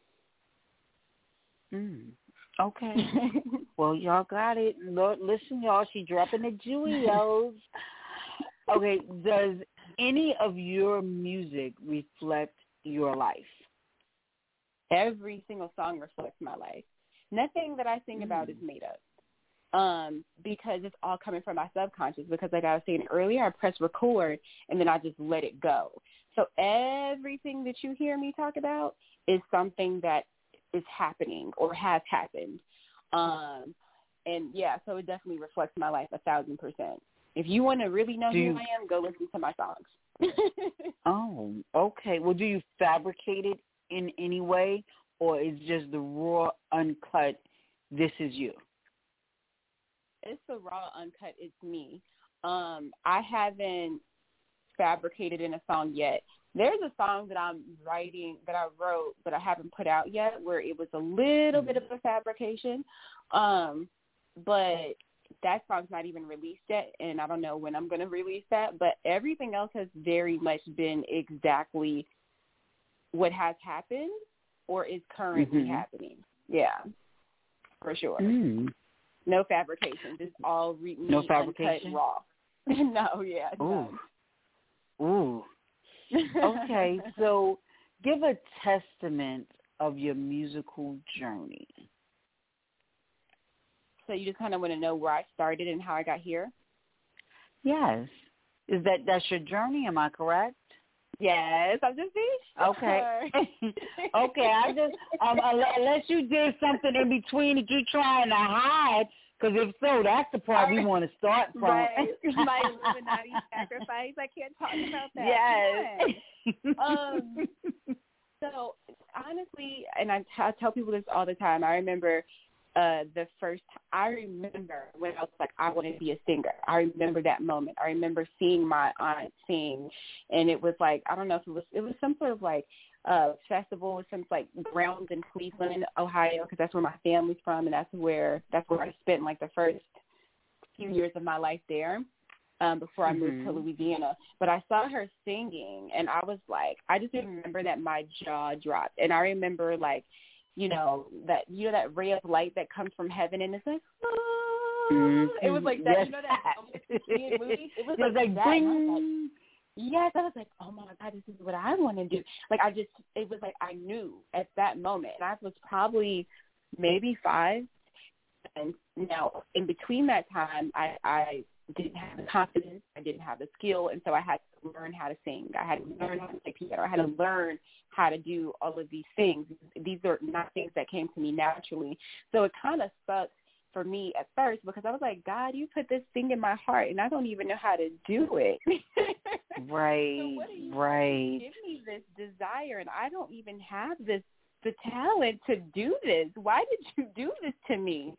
Speaker 2: Okay. Well, y'all got it. Listen, y'all, she dropping the Julios. Okay, does any of your music reflect your life?
Speaker 1: Every single song reflects my life. Nothing that I sing about is made up. Because it's all coming from my subconscious. Because like I was saying earlier, I press record and then I just let it go. So everything that you hear me talk about is something that is happening or has happened. And yeah, so it definitely reflects my life 1,000%. If you want to really know who I am, go listen to my songs.
Speaker 2: Oh, okay. Well, do you fabricate it in any way, or is just the raw, uncut, this is you?
Speaker 1: It's the raw, uncut, it's me. I haven't fabricated in a song yet. There's a song that I'm writing, that I wrote, but I haven't put out yet, where it was a little bit of a fabrication. But that song's not even released yet, and I don't know when I'm going to release that. But everything else has very much been exactly what has happened or is currently happening. Yeah, for sure. No fabrications. It's all
Speaker 2: no fabrication?
Speaker 1: Raw. No, yeah.
Speaker 2: Ooh. Okay, so give a testament of your musical journey.
Speaker 1: So you just kind of want to know where I started and how I got here?
Speaker 2: Yes. That's your journey, am I correct?
Speaker 1: Yes, I'm just being sure.
Speaker 2: Okay. Okay, I just, unless you did something in between that you're trying to hide, because if so, that's the part we want to start from.
Speaker 1: Right. My Illuminati sacrifice. I can't talk about that.
Speaker 2: Yes.
Speaker 1: So honestly, and I tell people this all the time, I remember I remember when I was like, I want to be a singer. I remember that moment. I remember seeing my aunt sing, and it was like, I don't know if it was some sort of like festival, some like grounds in Cleveland, Ohio, because that's where my family's from, and that's where I spent like the first few years of my life there. Before I moved to Louisiana. But I saw her singing, and I was like, I just remember that my jaw dropped. And I remember, like, that ray of light that comes from heaven, and it's like, it was like that.
Speaker 2: Yes.
Speaker 1: That movie? It was like that.
Speaker 2: Bing.
Speaker 1: Yes, I was like, oh my God, this is what I want to do. Like, it was like I knew at that moment. And I was probably maybe 5. And now, in between that time, I didn't have the confidence, I didn't have the skill, and so I had to learn how to sing. I had to learn how to play piano. I had to learn how to do all of these things. These are not things that came to me naturally. So it kind of sucked for me at first because I was like, God, you put this thing in my heart, and I don't even know how to do it.
Speaker 2: Right,
Speaker 1: so what are you
Speaker 2: right.
Speaker 1: give me this desire, and I don't even have the talent to do this. Why did you do this to me?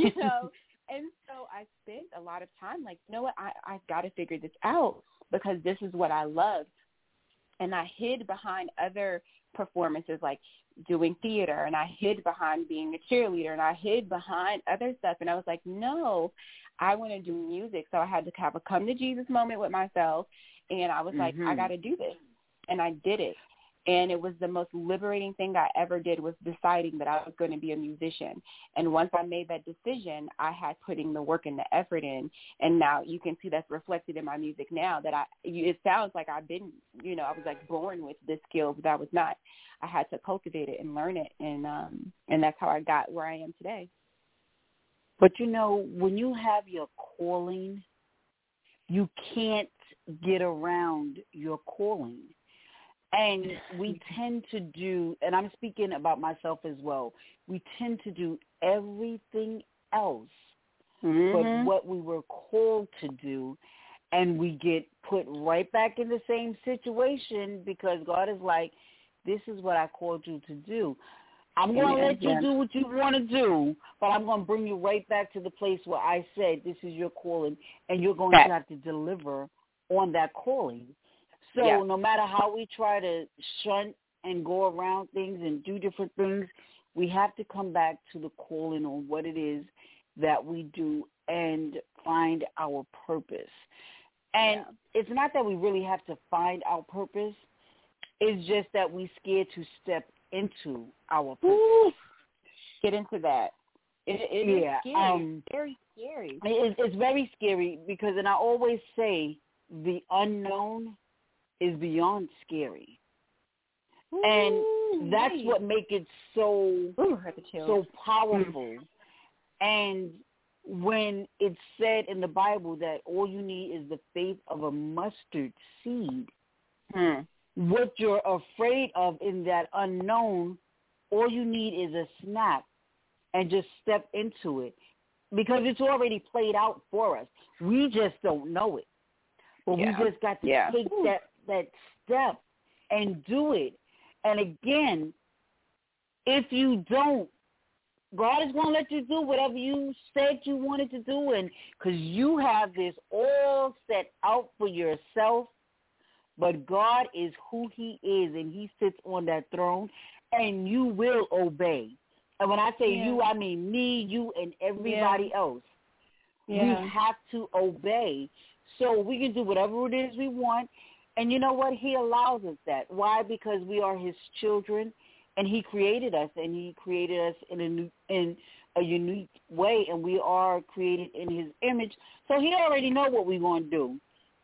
Speaker 1: And so I spent a lot of time like, you know what, I've got to figure this out because this is what I love. And I hid behind other performances like doing theater, and I hid behind being a cheerleader, and I hid behind other stuff. And I was like, no, I want to do music. So I had to have a come to Jesus moment with myself. And I was like, I got to do this. And I did it. And it was the most liberating thing I ever did was deciding that I was going to be a musician. And once I made that decision, I had putting the work and the effort in. And now you can see that's reflected in my music now that it sounds like I've been, I was like born with this skill, but I was not. I had to cultivate it and learn it. And that's how I got where I am today.
Speaker 2: But, when you have your calling, you can't get around your calling. And we tend to do, and I'm speaking about myself as well, we tend to do everything else but what we were called to do, and we get put right back in the same situation because God is like, this is what I called you to do. I'm going to let you do what you want to do, but I'm going to bring you right back to the place where I said this is your calling, and you're going to have to deliver on that calling. So no matter how we try to shunt and go around things and do different things, we have to come back to the calling on what it is that we do and find our purpose. And it's not that we really have to find our purpose. It's just that we're scared to step into our purpose.
Speaker 1: Ooh, get into that. It is scary. Very scary.
Speaker 2: It's very scary because, and I always say, the unknown is beyond scary.
Speaker 1: Ooh,
Speaker 2: and that's what makes it so powerful. And when it's said in the Bible that all you need is the faith of a mustard seed, what you're afraid of in that unknown, all you need is a snap and just step into it because it's already played out for us. We just don't know it. But we just got to take that step and do it. And again, if you don't, God is going to let you do whatever you said you wanted to do, and because you have this all set out for yourself, but God is who he is, and he sits on that throne, and you will obey. And when I say you, I mean me, you, and everybody else. We have to obey. So we can do whatever it is we want. And you know what? He allows us that. Why? Because we are his children, and he created us, and he created us in a unique way, and we are created in his image. So he already knows what we're going to do.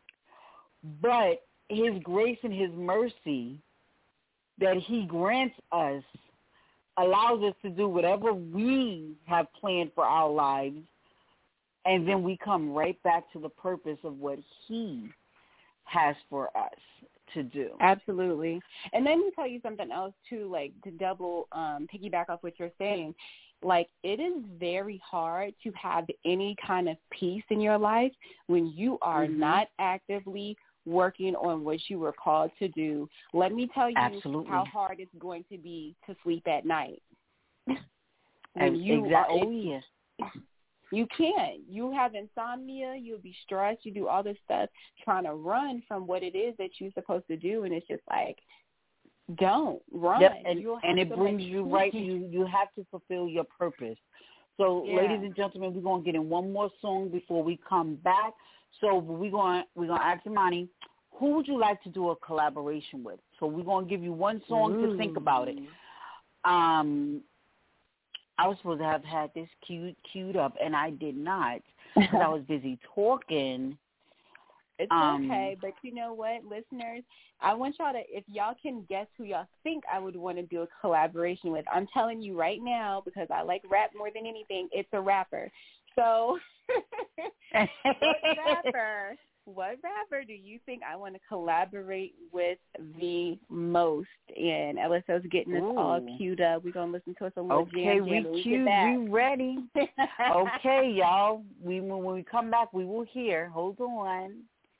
Speaker 2: But his grace and his mercy that he grants us allows us to do whatever we have planned for our lives, and then we come right back to the purpose of what he has for us to do.
Speaker 1: Absolutely. And then let me tell you something else too, like to double piggyback off what you're saying. Like, it is very hard to have any kind of peace in your life when you are not actively working on what you were called to do, let me tell you
Speaker 2: Absolutely.
Speaker 1: how hard it's going to be to sleep at night.
Speaker 2: Yes.
Speaker 1: You can't. You have insomnia. You'll be stressed. You do all this stuff trying to run from what it is that you're supposed to do, and it's just like, don't run.
Speaker 2: Yep. And it brings you right. You have to fulfill your purpose. So, ladies and gentlemen, we're gonna get in one more song before we come back. So we're gonna ask Imani, who would you like to do a collaboration with? So we're gonna give you one song to think about it. I was supposed to have had this queued up, and I did not because I was busy talking.
Speaker 1: It's okay, but you know what, listeners? I want y'all to, if y'all can guess who y'all think I would want to do a collaboration with, I'm telling you right now, because I like rap more than anything, it's a rapper. So what rapper do you think I want to collaborate with the most? And LSO's getting us all queued up. We're going to listen to us a little jam.
Speaker 2: We ready. Okay, y'all. When we come back, we will hear. Hold on.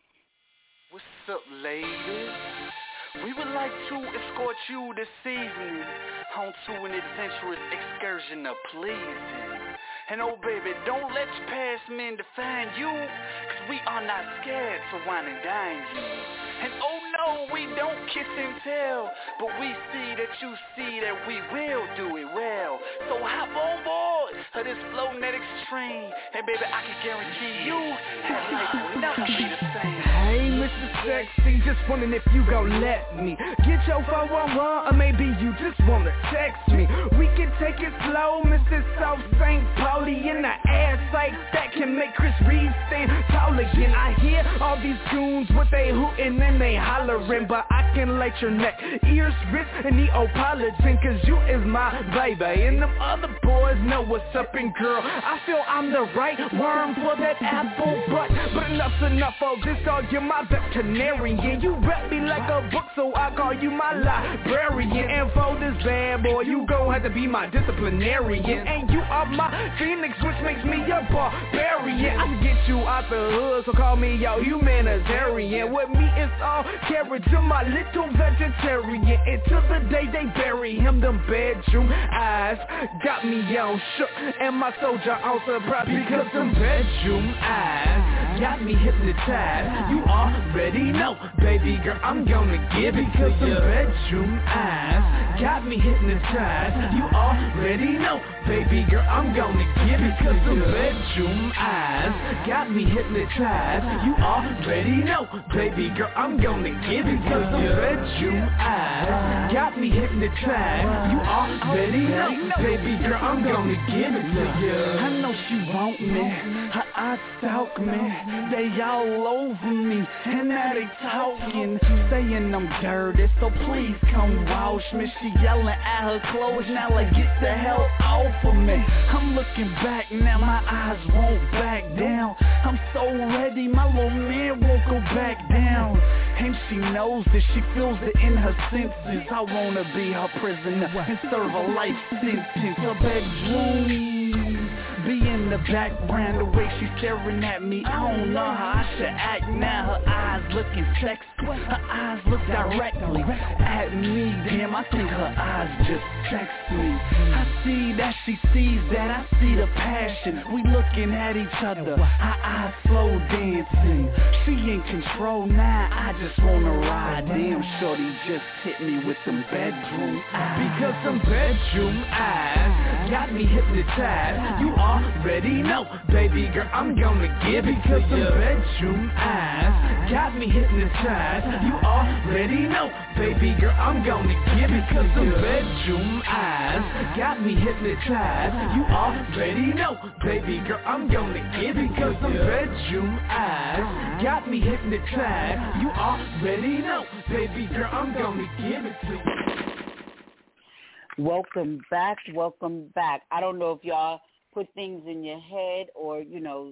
Speaker 9: What's up, ladies? We would like to escort you this evening onto an adventurous excursion of pleasing. And oh baby, don't let your past men define you, 'cause we are not scared to wine and dine you. And oh no, we don't kiss and tell, but we see that you see that we will do it well. So hop on board of this Flownetic train, and baby, I can guarantee you that life will never be the same.
Speaker 7: Hey, Mr. Sexy, just wondering if you gon' let me get your 411, or maybe you just wanna text me. We can take it slow, Mr. South St. Pauli in the ass like that can make Chris Reed stand tall again. I hear all these goons with they hootin' and they hollering, but I can light your neck, ears, wrist, and Neapolitan, 'cause you is my baby, and them other boys know what's up, and girl, I feel I'm the right worm for that apple butt, but enough's enough of this, dog, you're my veterinarian, you rep me like a book, so I call you my librarian, and for this bad boy, you gon' have to be my disciplinarian, and you are my phoenix, which makes me a barbarian, I can get you out the hood, so call me your humanitarian, with me it's all carrot to my little vegetarian, until the day they bury him, them bedroom eyes got me all shook, and my soldier on surprise, because them bedroom eyes got me hypnotized, you already know, baby girl, I'm gonna give it to you, bedroom eyes got me hypnotized, you already know, baby girl, I'm gonna give it to you, bedroom eyes got me hypnotized, you already know, baby girl, I'm gonna give it to you, bedroom eyes got me hypnotized, you already know, baby girl, I'm gonna give it to you. I know she want me, her eyes stalk me, they all over me, and now they talking, saying I'm dirty, so please come wash me. She yelling at her clothes, now like get the hell off of me. I'm looking back, now my eyes won't back down. I'm so ready, my little man won't go back down. And she knows that, she feels it in her senses. I wanna be her prisoner and serve a life sentence. Her bedroom be in the background, the way she's staring at me, I don't know how I should act now. Her eyes looking sexy, her eyes look directly at me. Damn, I think her eyes just text me. I see that she sees that, I see the passion. We looking at each other, her eyes slow dancing. She in control now, I just wanna ride. Damn, shorty just hit me with some bedroom eyes, because some bedroom eyes got me hypnotized. You already know, baby girl, I'm gonna give it to you. Bedroom eyes got me hypnotized. You already know, baby girl, I'm gonna give it to you. Bedroom eyes got me hypnotized. You already know, baby girl, I'm gonna give it to you. Bedroom eyes got me hypnotized. You already know, baby girl, I'm gonna give it to you.
Speaker 2: Welcome back, welcome back. I don't know if y'all put things in your head, or, you know,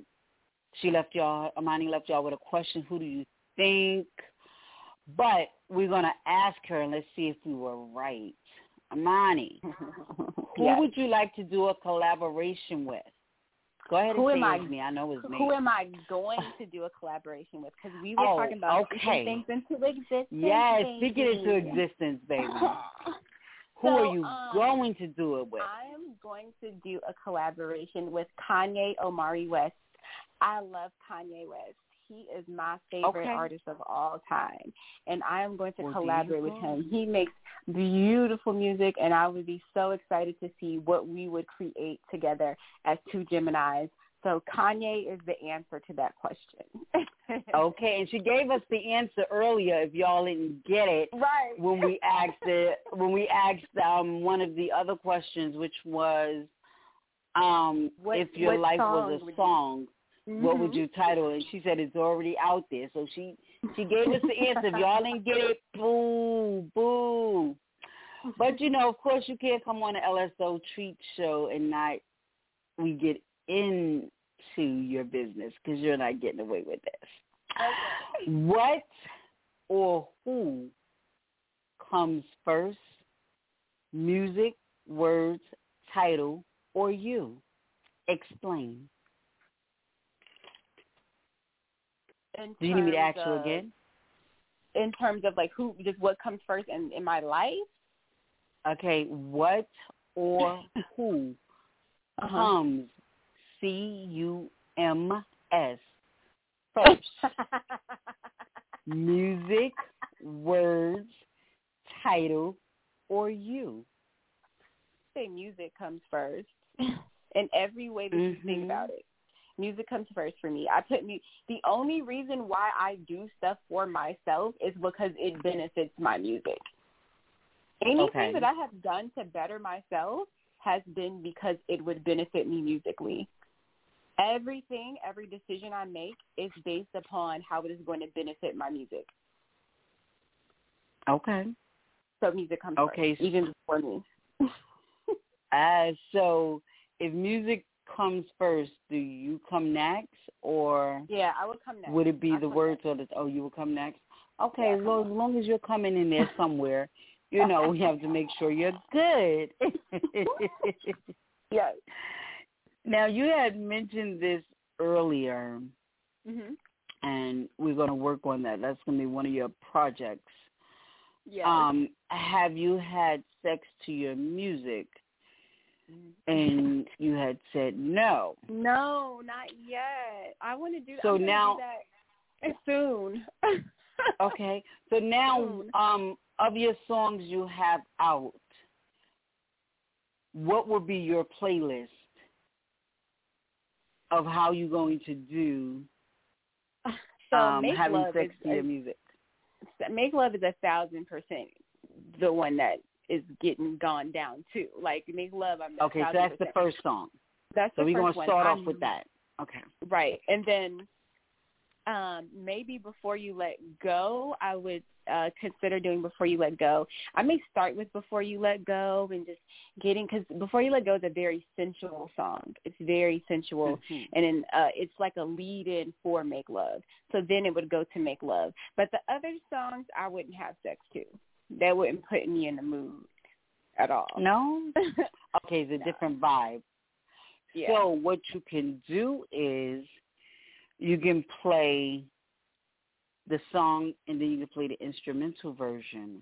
Speaker 2: Imani left y'all with a question, who do you think? But we're going to ask her, and let's see if we were right. Imani, who would you like to do a collaboration with? Go ahead
Speaker 1: who
Speaker 2: and
Speaker 1: am
Speaker 2: say
Speaker 1: I,
Speaker 2: it's me. I know it's me.
Speaker 1: Who am I going to do a collaboration with? Because we were talking about speaking things into existence.
Speaker 2: Yes, speak it into existence, baby. Who are you going to do it with?
Speaker 1: I am going to do a collaboration with Kanye Omari West. I love Kanye West. He is my favorite artist of all time, and I am going to collaborate with him. He makes beautiful music, and I would be so excited to see what we would create together as two Geminis. So Kanye is the answer to that question.
Speaker 2: Okay, and she gave us the answer earlier. If y'all didn't get it,
Speaker 1: right?
Speaker 2: When we asked one of the other questions, which was, if your life was a song. What would you title it? And she said it's already out there. So she gave us the answer. If y'all didn't get it, boo, boo. But, of course, you can't come on the LSO Treat Show and not we get into your business because you're not getting away with this. Okay. What or who comes first? Music, words, title, or you? Explain. Do you need me to ask you again?
Speaker 1: In terms of just what comes first in my life?
Speaker 2: Okay, what or who comes, CUMS, first? Music, words, title, or you?
Speaker 1: Say music comes first in every way that you think about it. Music comes first for me. The only reason why I do stuff for myself is because it benefits my music. Anything that I have done to better myself has been because it would benefit me musically. Every decision I make is based upon how it is going to benefit my music.
Speaker 2: Okay.
Speaker 1: So music comes first, even before me.
Speaker 2: So if music comes first, do you come next, or
Speaker 1: I would come next.
Speaker 2: Would it be the words or you will come next? Okay, as long as you're coming in there somewhere, we have to make sure you're good.
Speaker 1: Yes.
Speaker 2: Now, you had mentioned this earlier, and we're going to work on that. That's going to be one of your projects.
Speaker 1: Yeah.
Speaker 2: Have you had sex to your music? And you had said no.
Speaker 1: No, not yet. I want to do.
Speaker 2: So now,
Speaker 1: do that soon.
Speaker 2: Okay. So now, of your songs you have out, what would be your playlist of how you're going to do having sex to your music?
Speaker 1: Make Love is 1,000% the one that is getting gone down too. Like Make Love,
Speaker 2: okay, so that's the first song.
Speaker 1: So
Speaker 2: we're going to start off with that. Okay.
Speaker 1: Right. And then maybe Before You Let Go, I would consider doing Before You Let Go. I may start with Before You Let Go and just because Before You Let Go is a very sensual song. It's very sensual. And then it's like a lead-in for Make Love. So then it would go to Make Love. But the other songs I wouldn't have sex to. That wouldn't put me in the mood at all.
Speaker 2: No? Okay, it's a different vibe.
Speaker 1: Yeah.
Speaker 2: So what you can do is you can play the song and then you can play the instrumental version.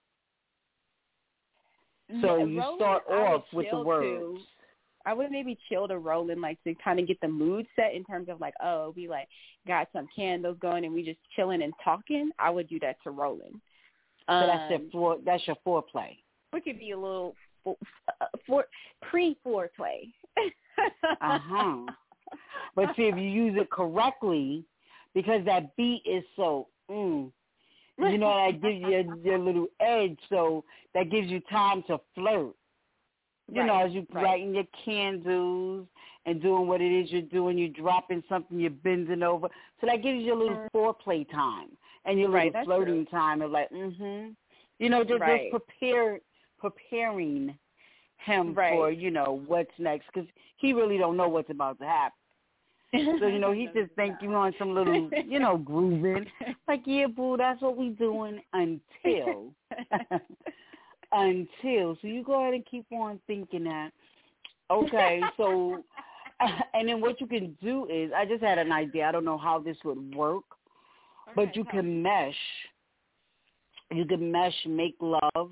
Speaker 2: So you start off with the words.
Speaker 1: I would maybe chill to Rollin', to kind of get the mood set in terms of we got some candles going and we just chilling and talking. I would do that to Rollin'.
Speaker 2: So that's your foreplay.
Speaker 1: We could be a little pre-foreplay.
Speaker 2: But see, if you use it correctly, because that beat is so, that gives you your little edge, so that gives you time to flirt. As you're lighting your candles and doing what it is you're doing, you're dropping something, you're bending over. So that gives you a little foreplay time and your little flirting time of just preparing him for, what's next, because he really don't know what's about to happen. So, he just think you on some little, grooving. Yeah, boo, that's what we doing until. So you go ahead and keep on thinking that. Okay, so And then what you can do is, I just had an idea. I don't know how this would work, but you can mesh. You can mesh Make Love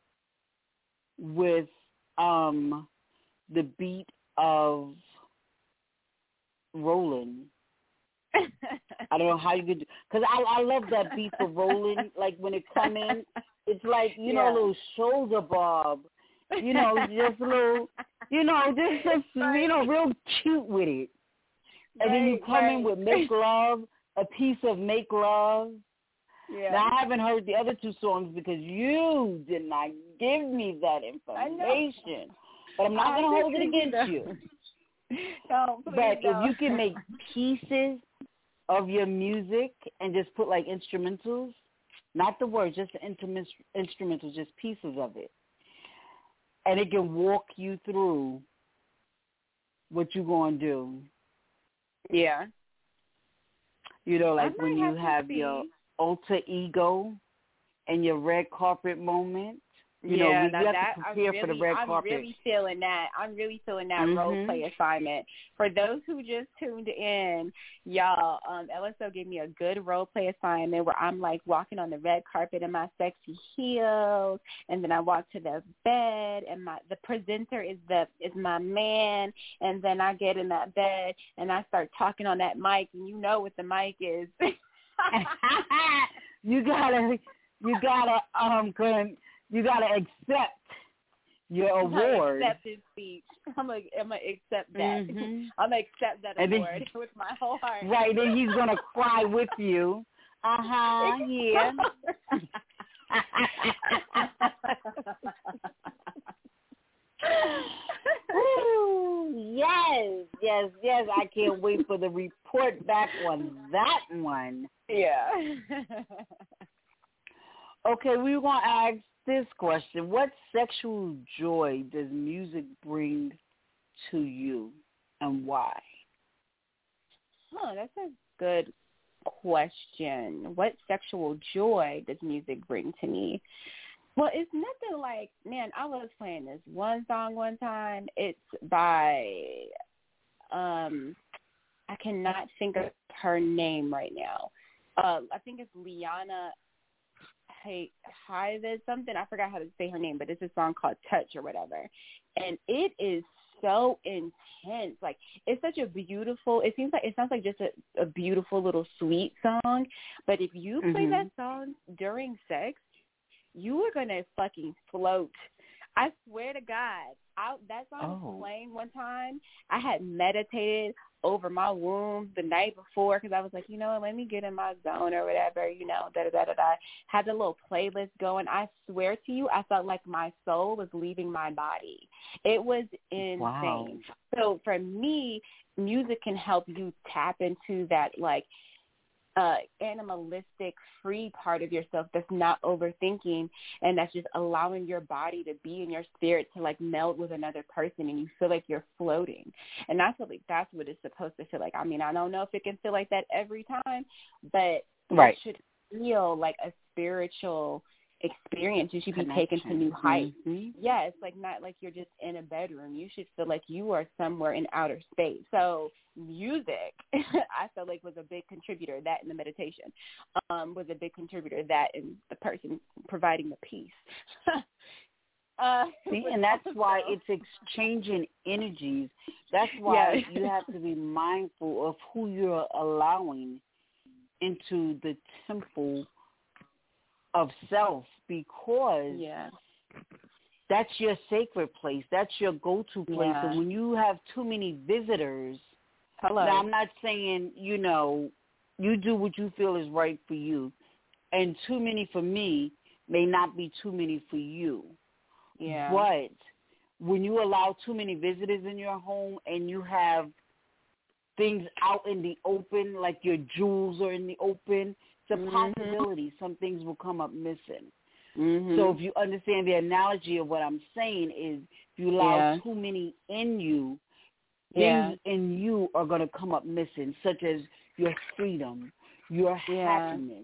Speaker 2: with the beat of Rollin'. I don't know how you could do, because I love that beat for Rollin'. Like when it come in, it's like, you know, a little shoulder bob, you know, just a little, you know, just you know, real cute with it. And then you come in with Make Love, a piece of Make Love. Yeah. Now, I haven't heard the other two songs because you did not give me that information. But I'm not going to hold it against you.
Speaker 1: No,
Speaker 2: but if you can make pieces of your music and just put like instrumentals, not the words, just the instrumentals, just pieces of it, and it can walk you through what you're going to do.
Speaker 1: Yeah.
Speaker 2: You know, like when you have your alter ego and your red carpet moment. You know, you have to prepare for the red carpet.
Speaker 1: I'm really feeling that. I'm really feeling that role play assignment. For those who just tuned in, y'all, LSO gave me a good role play assignment where I'm like walking on the red carpet in my sexy heels, and then I walk to the bed, and the presenter is my man, and then I get in that bed and I start talking on that mic, and you know what the mic is.
Speaker 2: You gotta accept your award.
Speaker 1: Acceptance speech. I'm gonna accept that. I'm gonna accept that award with my whole heart.
Speaker 2: Right, and he's gonna cry with you. Yeah. Yes. I can't wait for the report back on that one.
Speaker 1: Yeah.
Speaker 2: Okay, we were going to ask this question. What sexual joy does music bring to you, and why?
Speaker 1: Oh, that's a good question. What sexual joy does music bring to me? Well, it's nothing like, man, I was playing this one song one time. It's by, I cannot think of her name right now. I think it's Liana Hyde something. I forgot how to say her name, but it's a song called Touch or whatever. And it is so intense. Like, it's such a beautiful, it sounds like just a beautiful little sweet song. But if you play that song during sex, you are going to fucking float. I swear to God, that song was playing one time. I had meditated over my womb the night before because I was like, you know what, let me get in my zone or whatever, you know, da-da-da-da-da. Had the little playlist going. I swear to you, I felt like my soul was leaving my body. It was insane. Wow. So for me, music can help you tap into that, like, animalistic, free part of yourself that's not overthinking, and that's just allowing your body to be in your spirit to like meld with another person, and you feel like you're floating. And I feel like that's what it's supposed to feel like. I mean, I don't know if it can feel like that every time, but it should feel like a spiritual experience. You should be taken to new heights. Yeah, it's like not like you're just in a bedroom. You should feel like you are somewhere in outer space. So music, I felt like was a big contributor. That in the meditation was a big contributor. That in the person providing the peace.
Speaker 2: And that's why it's exchanging energies. That's why you have to be mindful of who you're allowing into the temple of self, because that's your sacred place. That's your go-to place. And when you have too many visitors, now I'm not saying, you know, you do what you feel is right for you. And too many for me may not be too many for you. Yeah. But when you allow too many visitors in your home and you have things out in the open, like your jewels are in the open, it's a possibility some things will come up missing. So if you understand the analogy of what I'm saying is, if you allow too many in you, things in you are going to come up missing, such as your freedom, your happiness,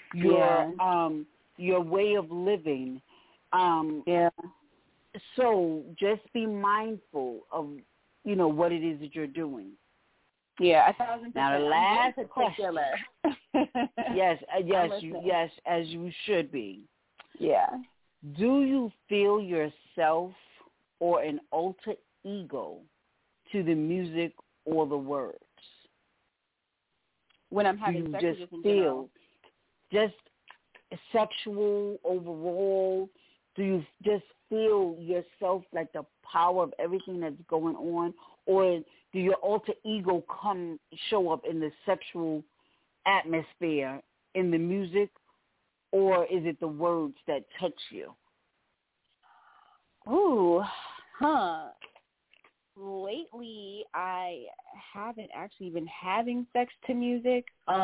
Speaker 2: your way of living. So just be mindful of what it is that you're doing.
Speaker 1: Yeah, 1,000%.
Speaker 2: Now the last question. Yes, as you should be.
Speaker 1: Yeah.
Speaker 2: Do you feel yourself or an alter ego to the music or the words?
Speaker 1: When I'm having sex,
Speaker 2: just feel just sexual overall? Do you just feel yourself like the power of everything that's going on, or do your alter ego show up in the sexual atmosphere in the music, or is it the words that touch you?
Speaker 1: Ooh, lately, I haven't actually been having sex to music.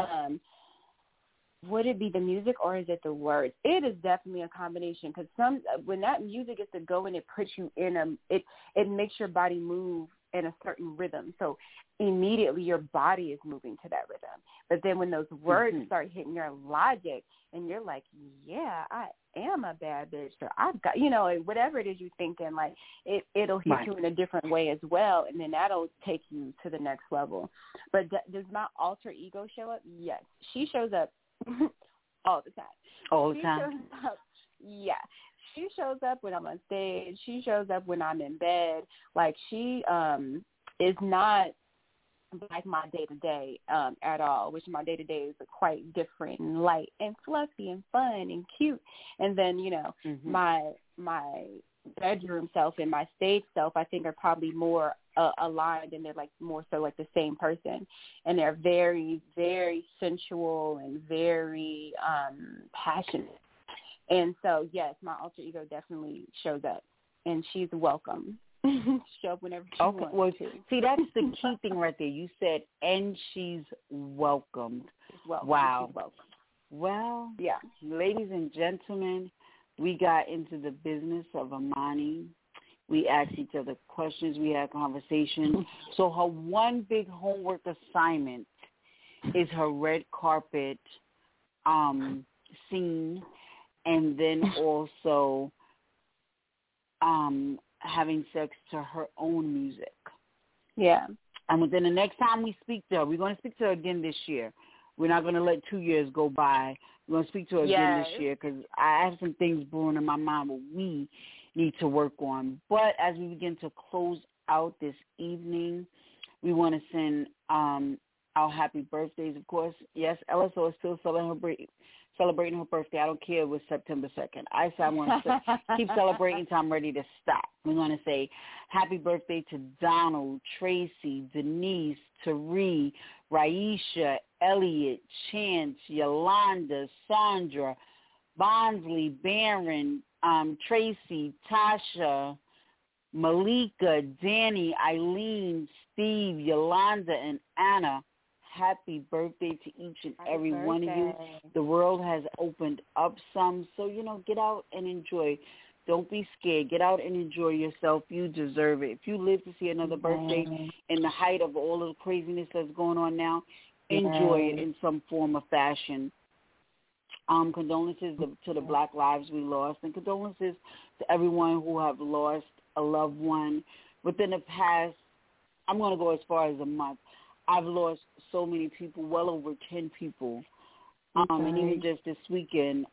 Speaker 1: Would it be the music or is it the words? It is definitely a combination because when that music is to go and it puts you in it makes your body move in a certain rhythm. So immediately your body is moving to that rhythm. But then when those words start hitting your logic and you're like, yeah, I am a bad bitch, or I've got, whatever it is you're thinking, like it'll hit you in a different way as well. And then that'll take you to the next level. But does my alter ego show up? Yes. She shows up all the time.
Speaker 2: All the time?
Speaker 1: She shows up, yeah. She shows up when I'm on stage. She shows up when I'm in bed. Like, she is not like my day-to-day at all, which my day-to-day is quite different and light and fluffy and fun and cute. And then, my bedroom self and my stage self, I think, are probably more aligned, and they're like more so like the same person. And they're very, very sensual and very passionate. And so, yes, my alter ego definitely shows up, and she's welcome. Show up whenever she wants to.
Speaker 2: See, that's the key thing right there. You said, and she's welcomed. Wow.
Speaker 1: She's welcome.
Speaker 2: Well,
Speaker 1: yeah,
Speaker 2: ladies and gentlemen, we got into the business of Imani. We asked each other questions. We had conversations. So her one big homework assignment is her red carpet scene, and then also having sex to her own music.
Speaker 1: Yeah.
Speaker 2: And within the next time we speak to her, we're going to speak to her again this year. We're not going to let 2 years go by. We're going to speak to her again this year because I have some things brewing in my mind what we need to work on. But as we begin to close out this evening, we want to send our happy birthdays, of course. Yes, LSO is still celebrating her birthday. I don't care if it's September 2nd. I said I want to keep celebrating until I'm ready to stop. We're going to say happy birthday to Donald, Tracy, Denise, Tari, Raisha, Elliot, Chance, Yolanda, Sandra, Bonsley, Barron, Tracy, Tasha, Malika, Danny, Eileen, Steve, Yolanda, and Anna. Happy birthday to each and every one of you. The world has opened up some, so, get out and enjoy. Don't be scared. Get out and enjoy yourself. You deserve it. If you live to see another birthday in the height of all of the craziness that's going on now, enjoy it in some form or fashion. Condolences to the Black lives we lost, and condolences to everyone who have lost a loved one. Within the past, I'm going to go as far as a month, I've lost so many people, well over 10 people. And even just this weekend,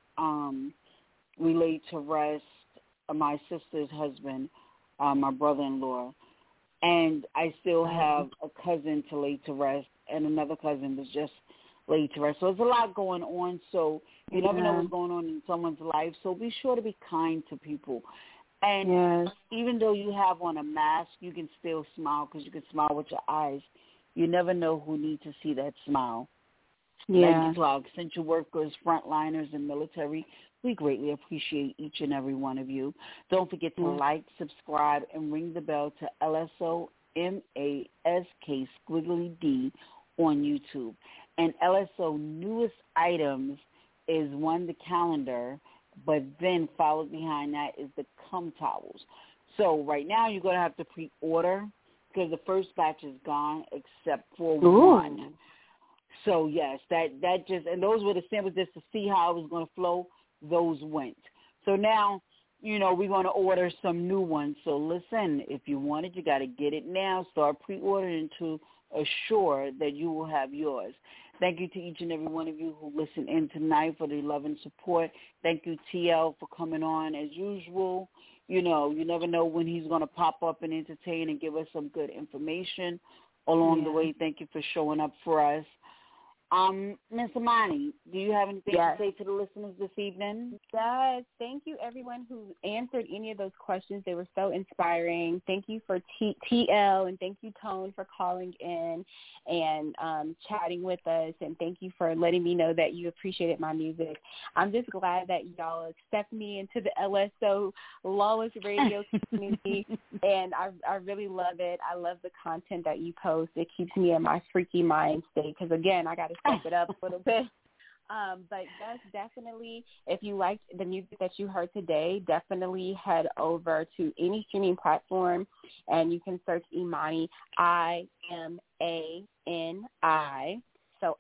Speaker 2: we laid to rest my sister's husband, my brother-in-law. And I still have a cousin to lay to rest, and another cousin was just laid to rest. So there's a lot going on. So you never know what's going on in someone's life. So be sure to be kind to people. And even though you have on a mask, you can still smile because you can smile with your eyes. You never know who needs to see that smile. Thank you to our essential workers, frontliners, and military. We greatly appreciate each and every one of you. Don't forget to like, subscribe, and ring the bell to LSO MASK Squiggly D on YouTube. And LSO newest items is one, the calendar, but then followed behind that is the cum towels. So right now you're going to have to pre-order because the first batch is gone except for one. So, yes, that just, and those were the samples just to see how it was going to flow. Those went. So now we're going to order some new ones. So listen, if you want it, you got to get it now. Start pre-ordering to assure that you will have yours. Thank you to each and every one of you who listened in tonight for the love and support. Thank you, TL, for coming on as usual. You never know when he's going to pop up and entertain and give us some good information along the way. Thank you for showing up for us. Ms. Imani, do you have anything to say to the listeners this evening?
Speaker 1: Yes. Thank you, everyone who answered any of those questions. They were so inspiring. Thank you for TL, and thank you, Tone, for calling in and chatting with us, and thank you for letting me know that you appreciated my music. I'm just glad that y'all accept me into the LSO Lawless Radio community, and I really love it. I love the content that you post. It keeps me in my freaky mind state because, again, I got to step it up a little bit. But yes, definitely, if you liked the music that you heard today, definitely head over to any streaming platform and you can search Imani, I-M-A-N-I. So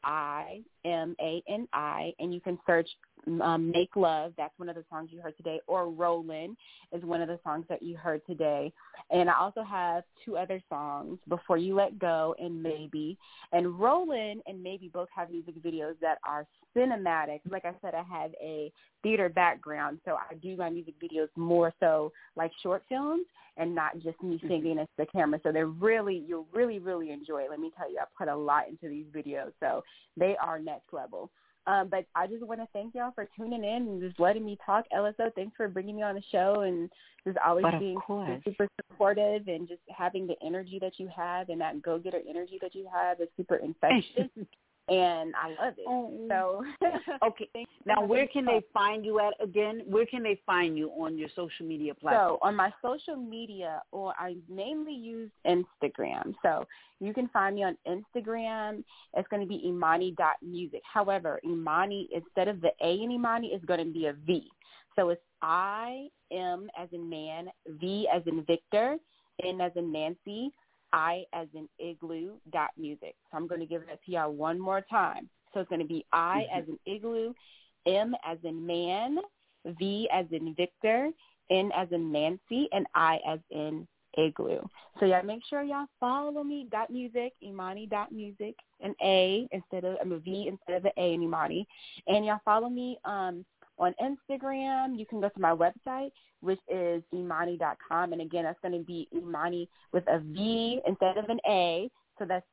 Speaker 1: I-M-A-N-I, and you can search Make Love. That's one of the songs you heard today. Or Rollin' is one of the songs that you heard today. And I also have two other songs, Before You Let Go and Maybe. And Rollin' and Maybe both have music videos that are cinematic. Like I said, I have a theater background, so I do my music videos more so like short films and not just me singing into the camera. So you'll really, really enjoy it. Let me tell you, I put a lot into these videos, so they are next level. But I just want to thank y'all for tuning in and just letting me talk. LSO, thanks for bringing me on the show and just always being super supportive and just having the energy that you have and that go-getter energy that you have is super infectious. And I love it. So,
Speaker 2: okay. Now, where can they find you at again? Where can they find you on your social media platform?
Speaker 1: So, on my social media, I mainly use Instagram. So, you can find me on Instagram. It's going to be Imani.music. However, Imani, instead of the A in Imani, is going to be a V. So, it's I-M as in man, V as in Victor, N as in Nancy, I as in igloo.music. So I'm going to give that to y'all one more time. So it's going to be I as in igloo, M as in man, V as in Victor, N as in Nancy, and I as in igloo. So y'all make sure y'all follow me, .music, Imani.music, an A instead of, a V instead of the A in Imani. And y'all follow me on Instagram. You can go to my website, which is Imani.com. And again, that's going to be Imani with a V instead of an A. So that's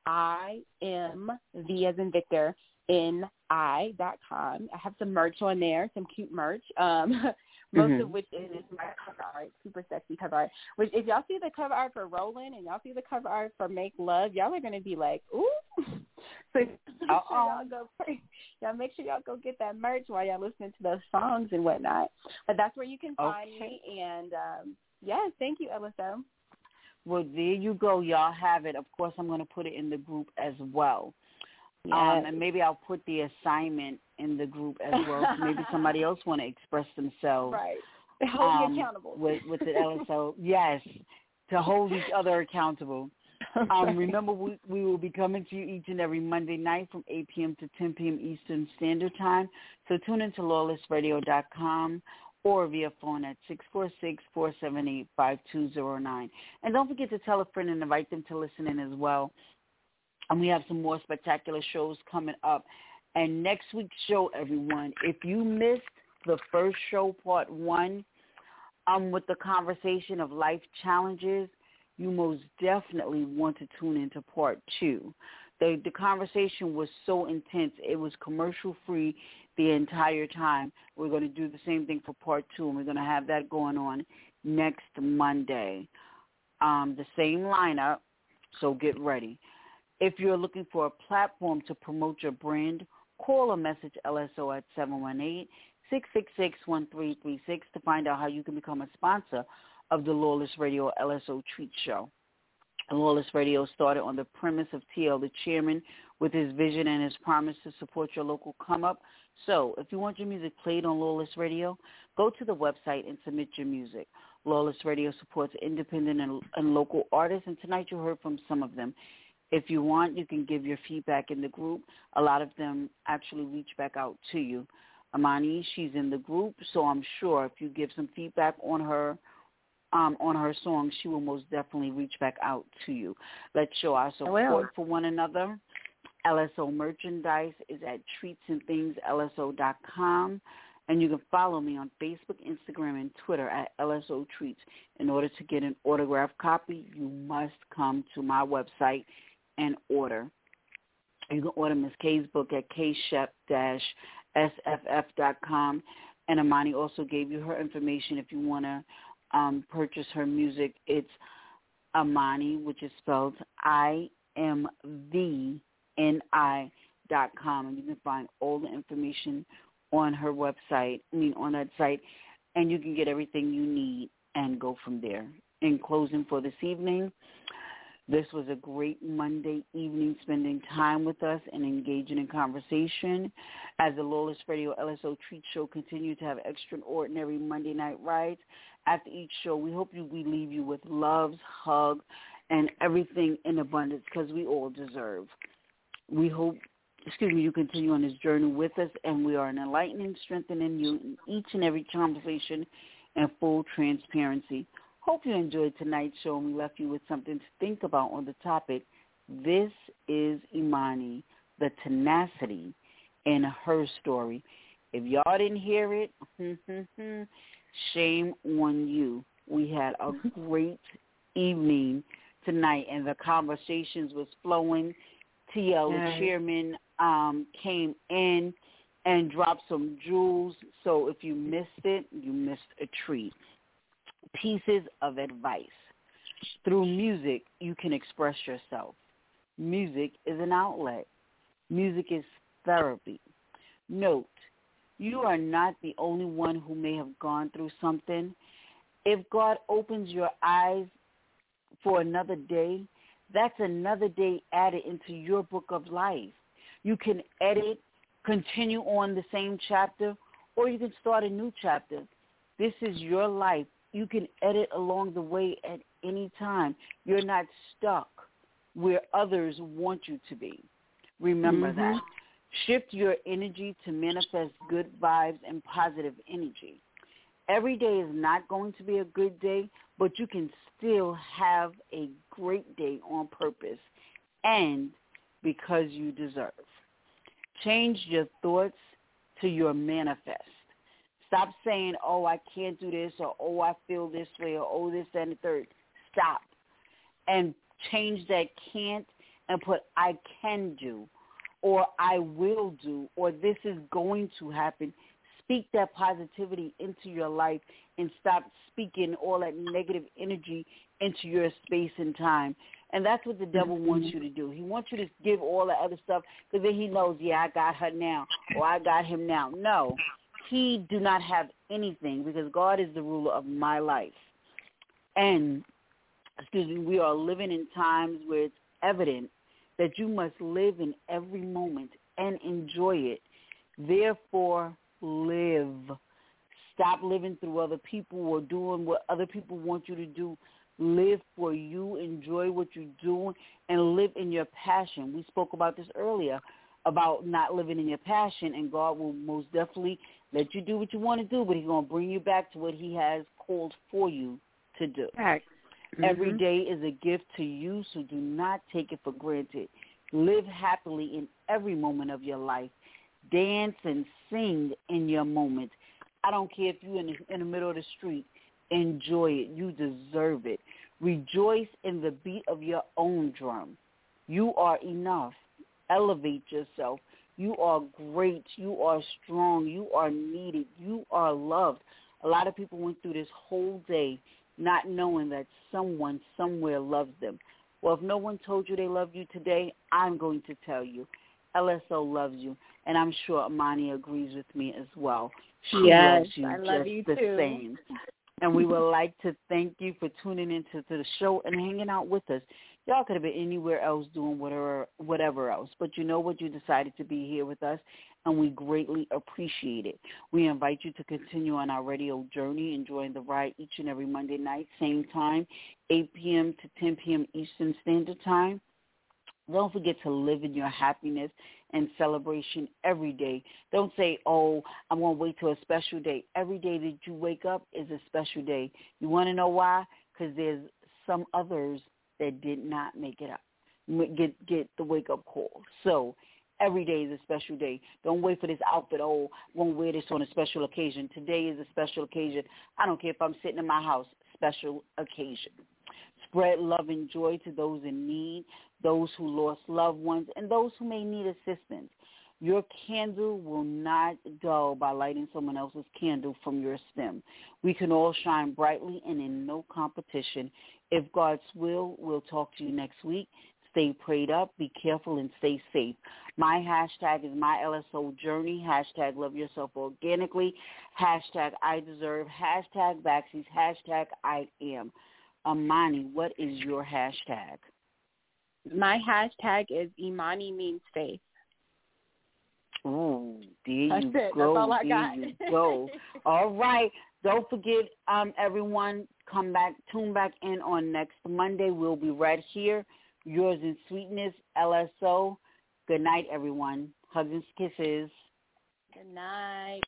Speaker 1: I-M-V as in Victor, N-I.com. I have some merch on there, some cute merch. Most of which is my cover art, super sexy cover art. Which, if y'all see the cover art for Rollin' and y'all see the cover art for Make Love, y'all are going to be like, ooh. So y'all make sure y'all go get that merch while y'all listening to those songs and whatnot. But that's where you can find me. And, yes, thank you, LSO.
Speaker 2: Well, there you go. Y'all have it. Of course, I'm going to put it in the group as well.
Speaker 1: Yes.
Speaker 2: And maybe I'll put the assignment in the group as well. So maybe somebody else want to express themselves.
Speaker 1: Right. Hold you accountable.
Speaker 2: With the LSO. Yes, to hold each other accountable. Remember, we will be coming to you each and every Monday night from 8 p.m. to 10 p.m. Eastern Standard Time. So tune into lawlessradio.com or via phone at 646-478-5209. And don't forget to tell a friend and invite them to listen in as well. And we have some more spectacular shows coming up. And next week's show, everyone, if you missed the first show, part 1, with the conversation of life challenges, you most definitely want to tune into part 2. The conversation was so intense. It was commercial-free the entire time. We're going to do the same thing for part 2, and we're going to have that going on next Monday. The same lineup, so get ready. If you're looking for a platform to promote your brand, call or message LSO at 718-666-1336 to find out how you can become a sponsor of the Lawless Radio LSO Treat Show. Lawless Radio started on the premise of TL, the chairman, with his vision and his promise to support your local come-up. So if you want your music played on Lawless Radio, go to the website and submit your music. Lawless Radio supports independent and local artists, and tonight you heard from some of them. If you want, you can give your feedback in the group. A lot of them actually reach back out to you. Imani. She's in the group, so I'm sure if you give some feedback on her song, she will most definitely reach back out to you. Let's show our support for one another. LSO merchandise is at treatsandthingslso.com, and you can follow me on Facebook, Instagram, and Twitter at LSO Treats. In order to get an autographed copy, you must come to my website and order. You can order Ms. K's book at kshep-sff.com, and Imani also gave you her information if you want to purchase her music. It's Imani, which is spelled IMVNI.com, and you can find all the information on her website, on that site, and you can get everything you need and go from there. In closing for this evening, this was a great Monday evening spending time with us and engaging in conversation. As the Lawless Radio LSO Treat Show continue to have extraordinary Monday night rides, after each show, we hope we leave you with loves, hugs, and everything in abundance because we all deserve. We hope, you continue on this journey with us, and we are enlightening, strengthening you in each and every conversation and full transparency. Hope you enjoyed tonight's show, and we left you with something to think about on the topic. This is Imani, the tenacity in her story. If y'all didn't hear it, shame on you. We had a great evening tonight, and the conversations was flowing. TL, the chairman, came in and dropped some jewels. So if you missed it, you missed a treat. Pieces of advice. Through music, you can express yourself. Music is an outlet. Music is therapy. Note, you are not the only one who may have gone through something. If God opens your eyes for another day, that's another day added into your book of life. You can edit, continue on the same chapter, or you can start a new chapter. This is your life. You can edit along the way at any time. You're not stuck where others want you to be. Remember that. Shift your energy to manifest good vibes and positive energy. Every day is not going to be a good day, but you can still have a great day on purpose and because you deserve. Change your thoughts to your manifest. Stop saying, oh, I can't do this, or oh, I feel this way, or oh, this, that, and the third. Stop. And change that can't and put I can do, or I will do, or this is going to happen. Speak that positivity into your life and stop speaking all that negative energy into your space and time. And that's what the devil wants you to do. He wants you to give all the other stuff because then he knows, yeah, I got her now, or I got him now. No, he do not have anything because God is the ruler of my life. And, we are living in times where it's evident that you must live in every moment and enjoy it. Therefore, live. Stop living through other people or doing what other people want you to do. Live for you, enjoy what you're doing, and live in your passion. We spoke about this earlier, about not living in your passion, and God will most definitely let you do what you want to do, but he's going to bring you back to what he has called for you to do. Every day is a gift to you, so do not take it for granted. Live happily in every moment of your life. Dance and sing in your moment. I don't care if you're in the middle of the street. Enjoy it. You deserve it. Rejoice in the beat of your own drum. You are enough. Elevate yourself. You are great. You are strong. You are needed. You are loved. A lot of people went through this whole day not knowing that someone somewhere loves them. Well, if no one told you they love you today, I'm going to tell you. LSO loves you, and I'm sure Imani agrees with me as well. She loves you
Speaker 1: I love
Speaker 2: just
Speaker 1: you
Speaker 2: the
Speaker 1: too.
Speaker 2: same. And we would like to thank you for tuning into the show and hanging out with us. Y'all could have been anywhere else doing whatever else, but you know what? You decided to be here with us, and we greatly appreciate it. We invite you to continue on our radio journey, enjoying the ride each and every Monday night, same time, 8 p.m. to 10 p.m. Eastern Standard Time. Don't forget to live in your happiness and celebration every day. Don't say, oh, I'm going to wait till a special day. Every day that you wake up is a special day. You want to know why? Because there's some others that did not make it up, get the wake-up call. So every day is a special day. Don't wait for this outfit. Oh, I won't wear this on a special occasion. Today is a special occasion. I don't care if I'm sitting in my house. Special occasion. Spread love and joy to those in need, those who lost loved ones, and those who may need assistance. Your candle will not dull by lighting someone else's candle from your stem. We can all shine brightly and in no competition. If God's will, we'll talk to you next week. Stay prayed up, be careful, and stay safe. My hashtag is MyLSOJourney, hashtag Love Yourself Organically, hashtag I Deserve, hashtag Baxies, hashtag I Am. Imani, what is your hashtag?
Speaker 1: My hashtag is Imani Means Faith.
Speaker 2: Ooh, there you
Speaker 1: That's it.
Speaker 2: go.
Speaker 1: That's all I
Speaker 2: there
Speaker 1: got.
Speaker 2: you go. All right. Don't forget, everyone, tune back in on next Monday. We'll be right here. Yours in sweetness, LSO. Good night, everyone. Hugs and kisses.
Speaker 1: Good night.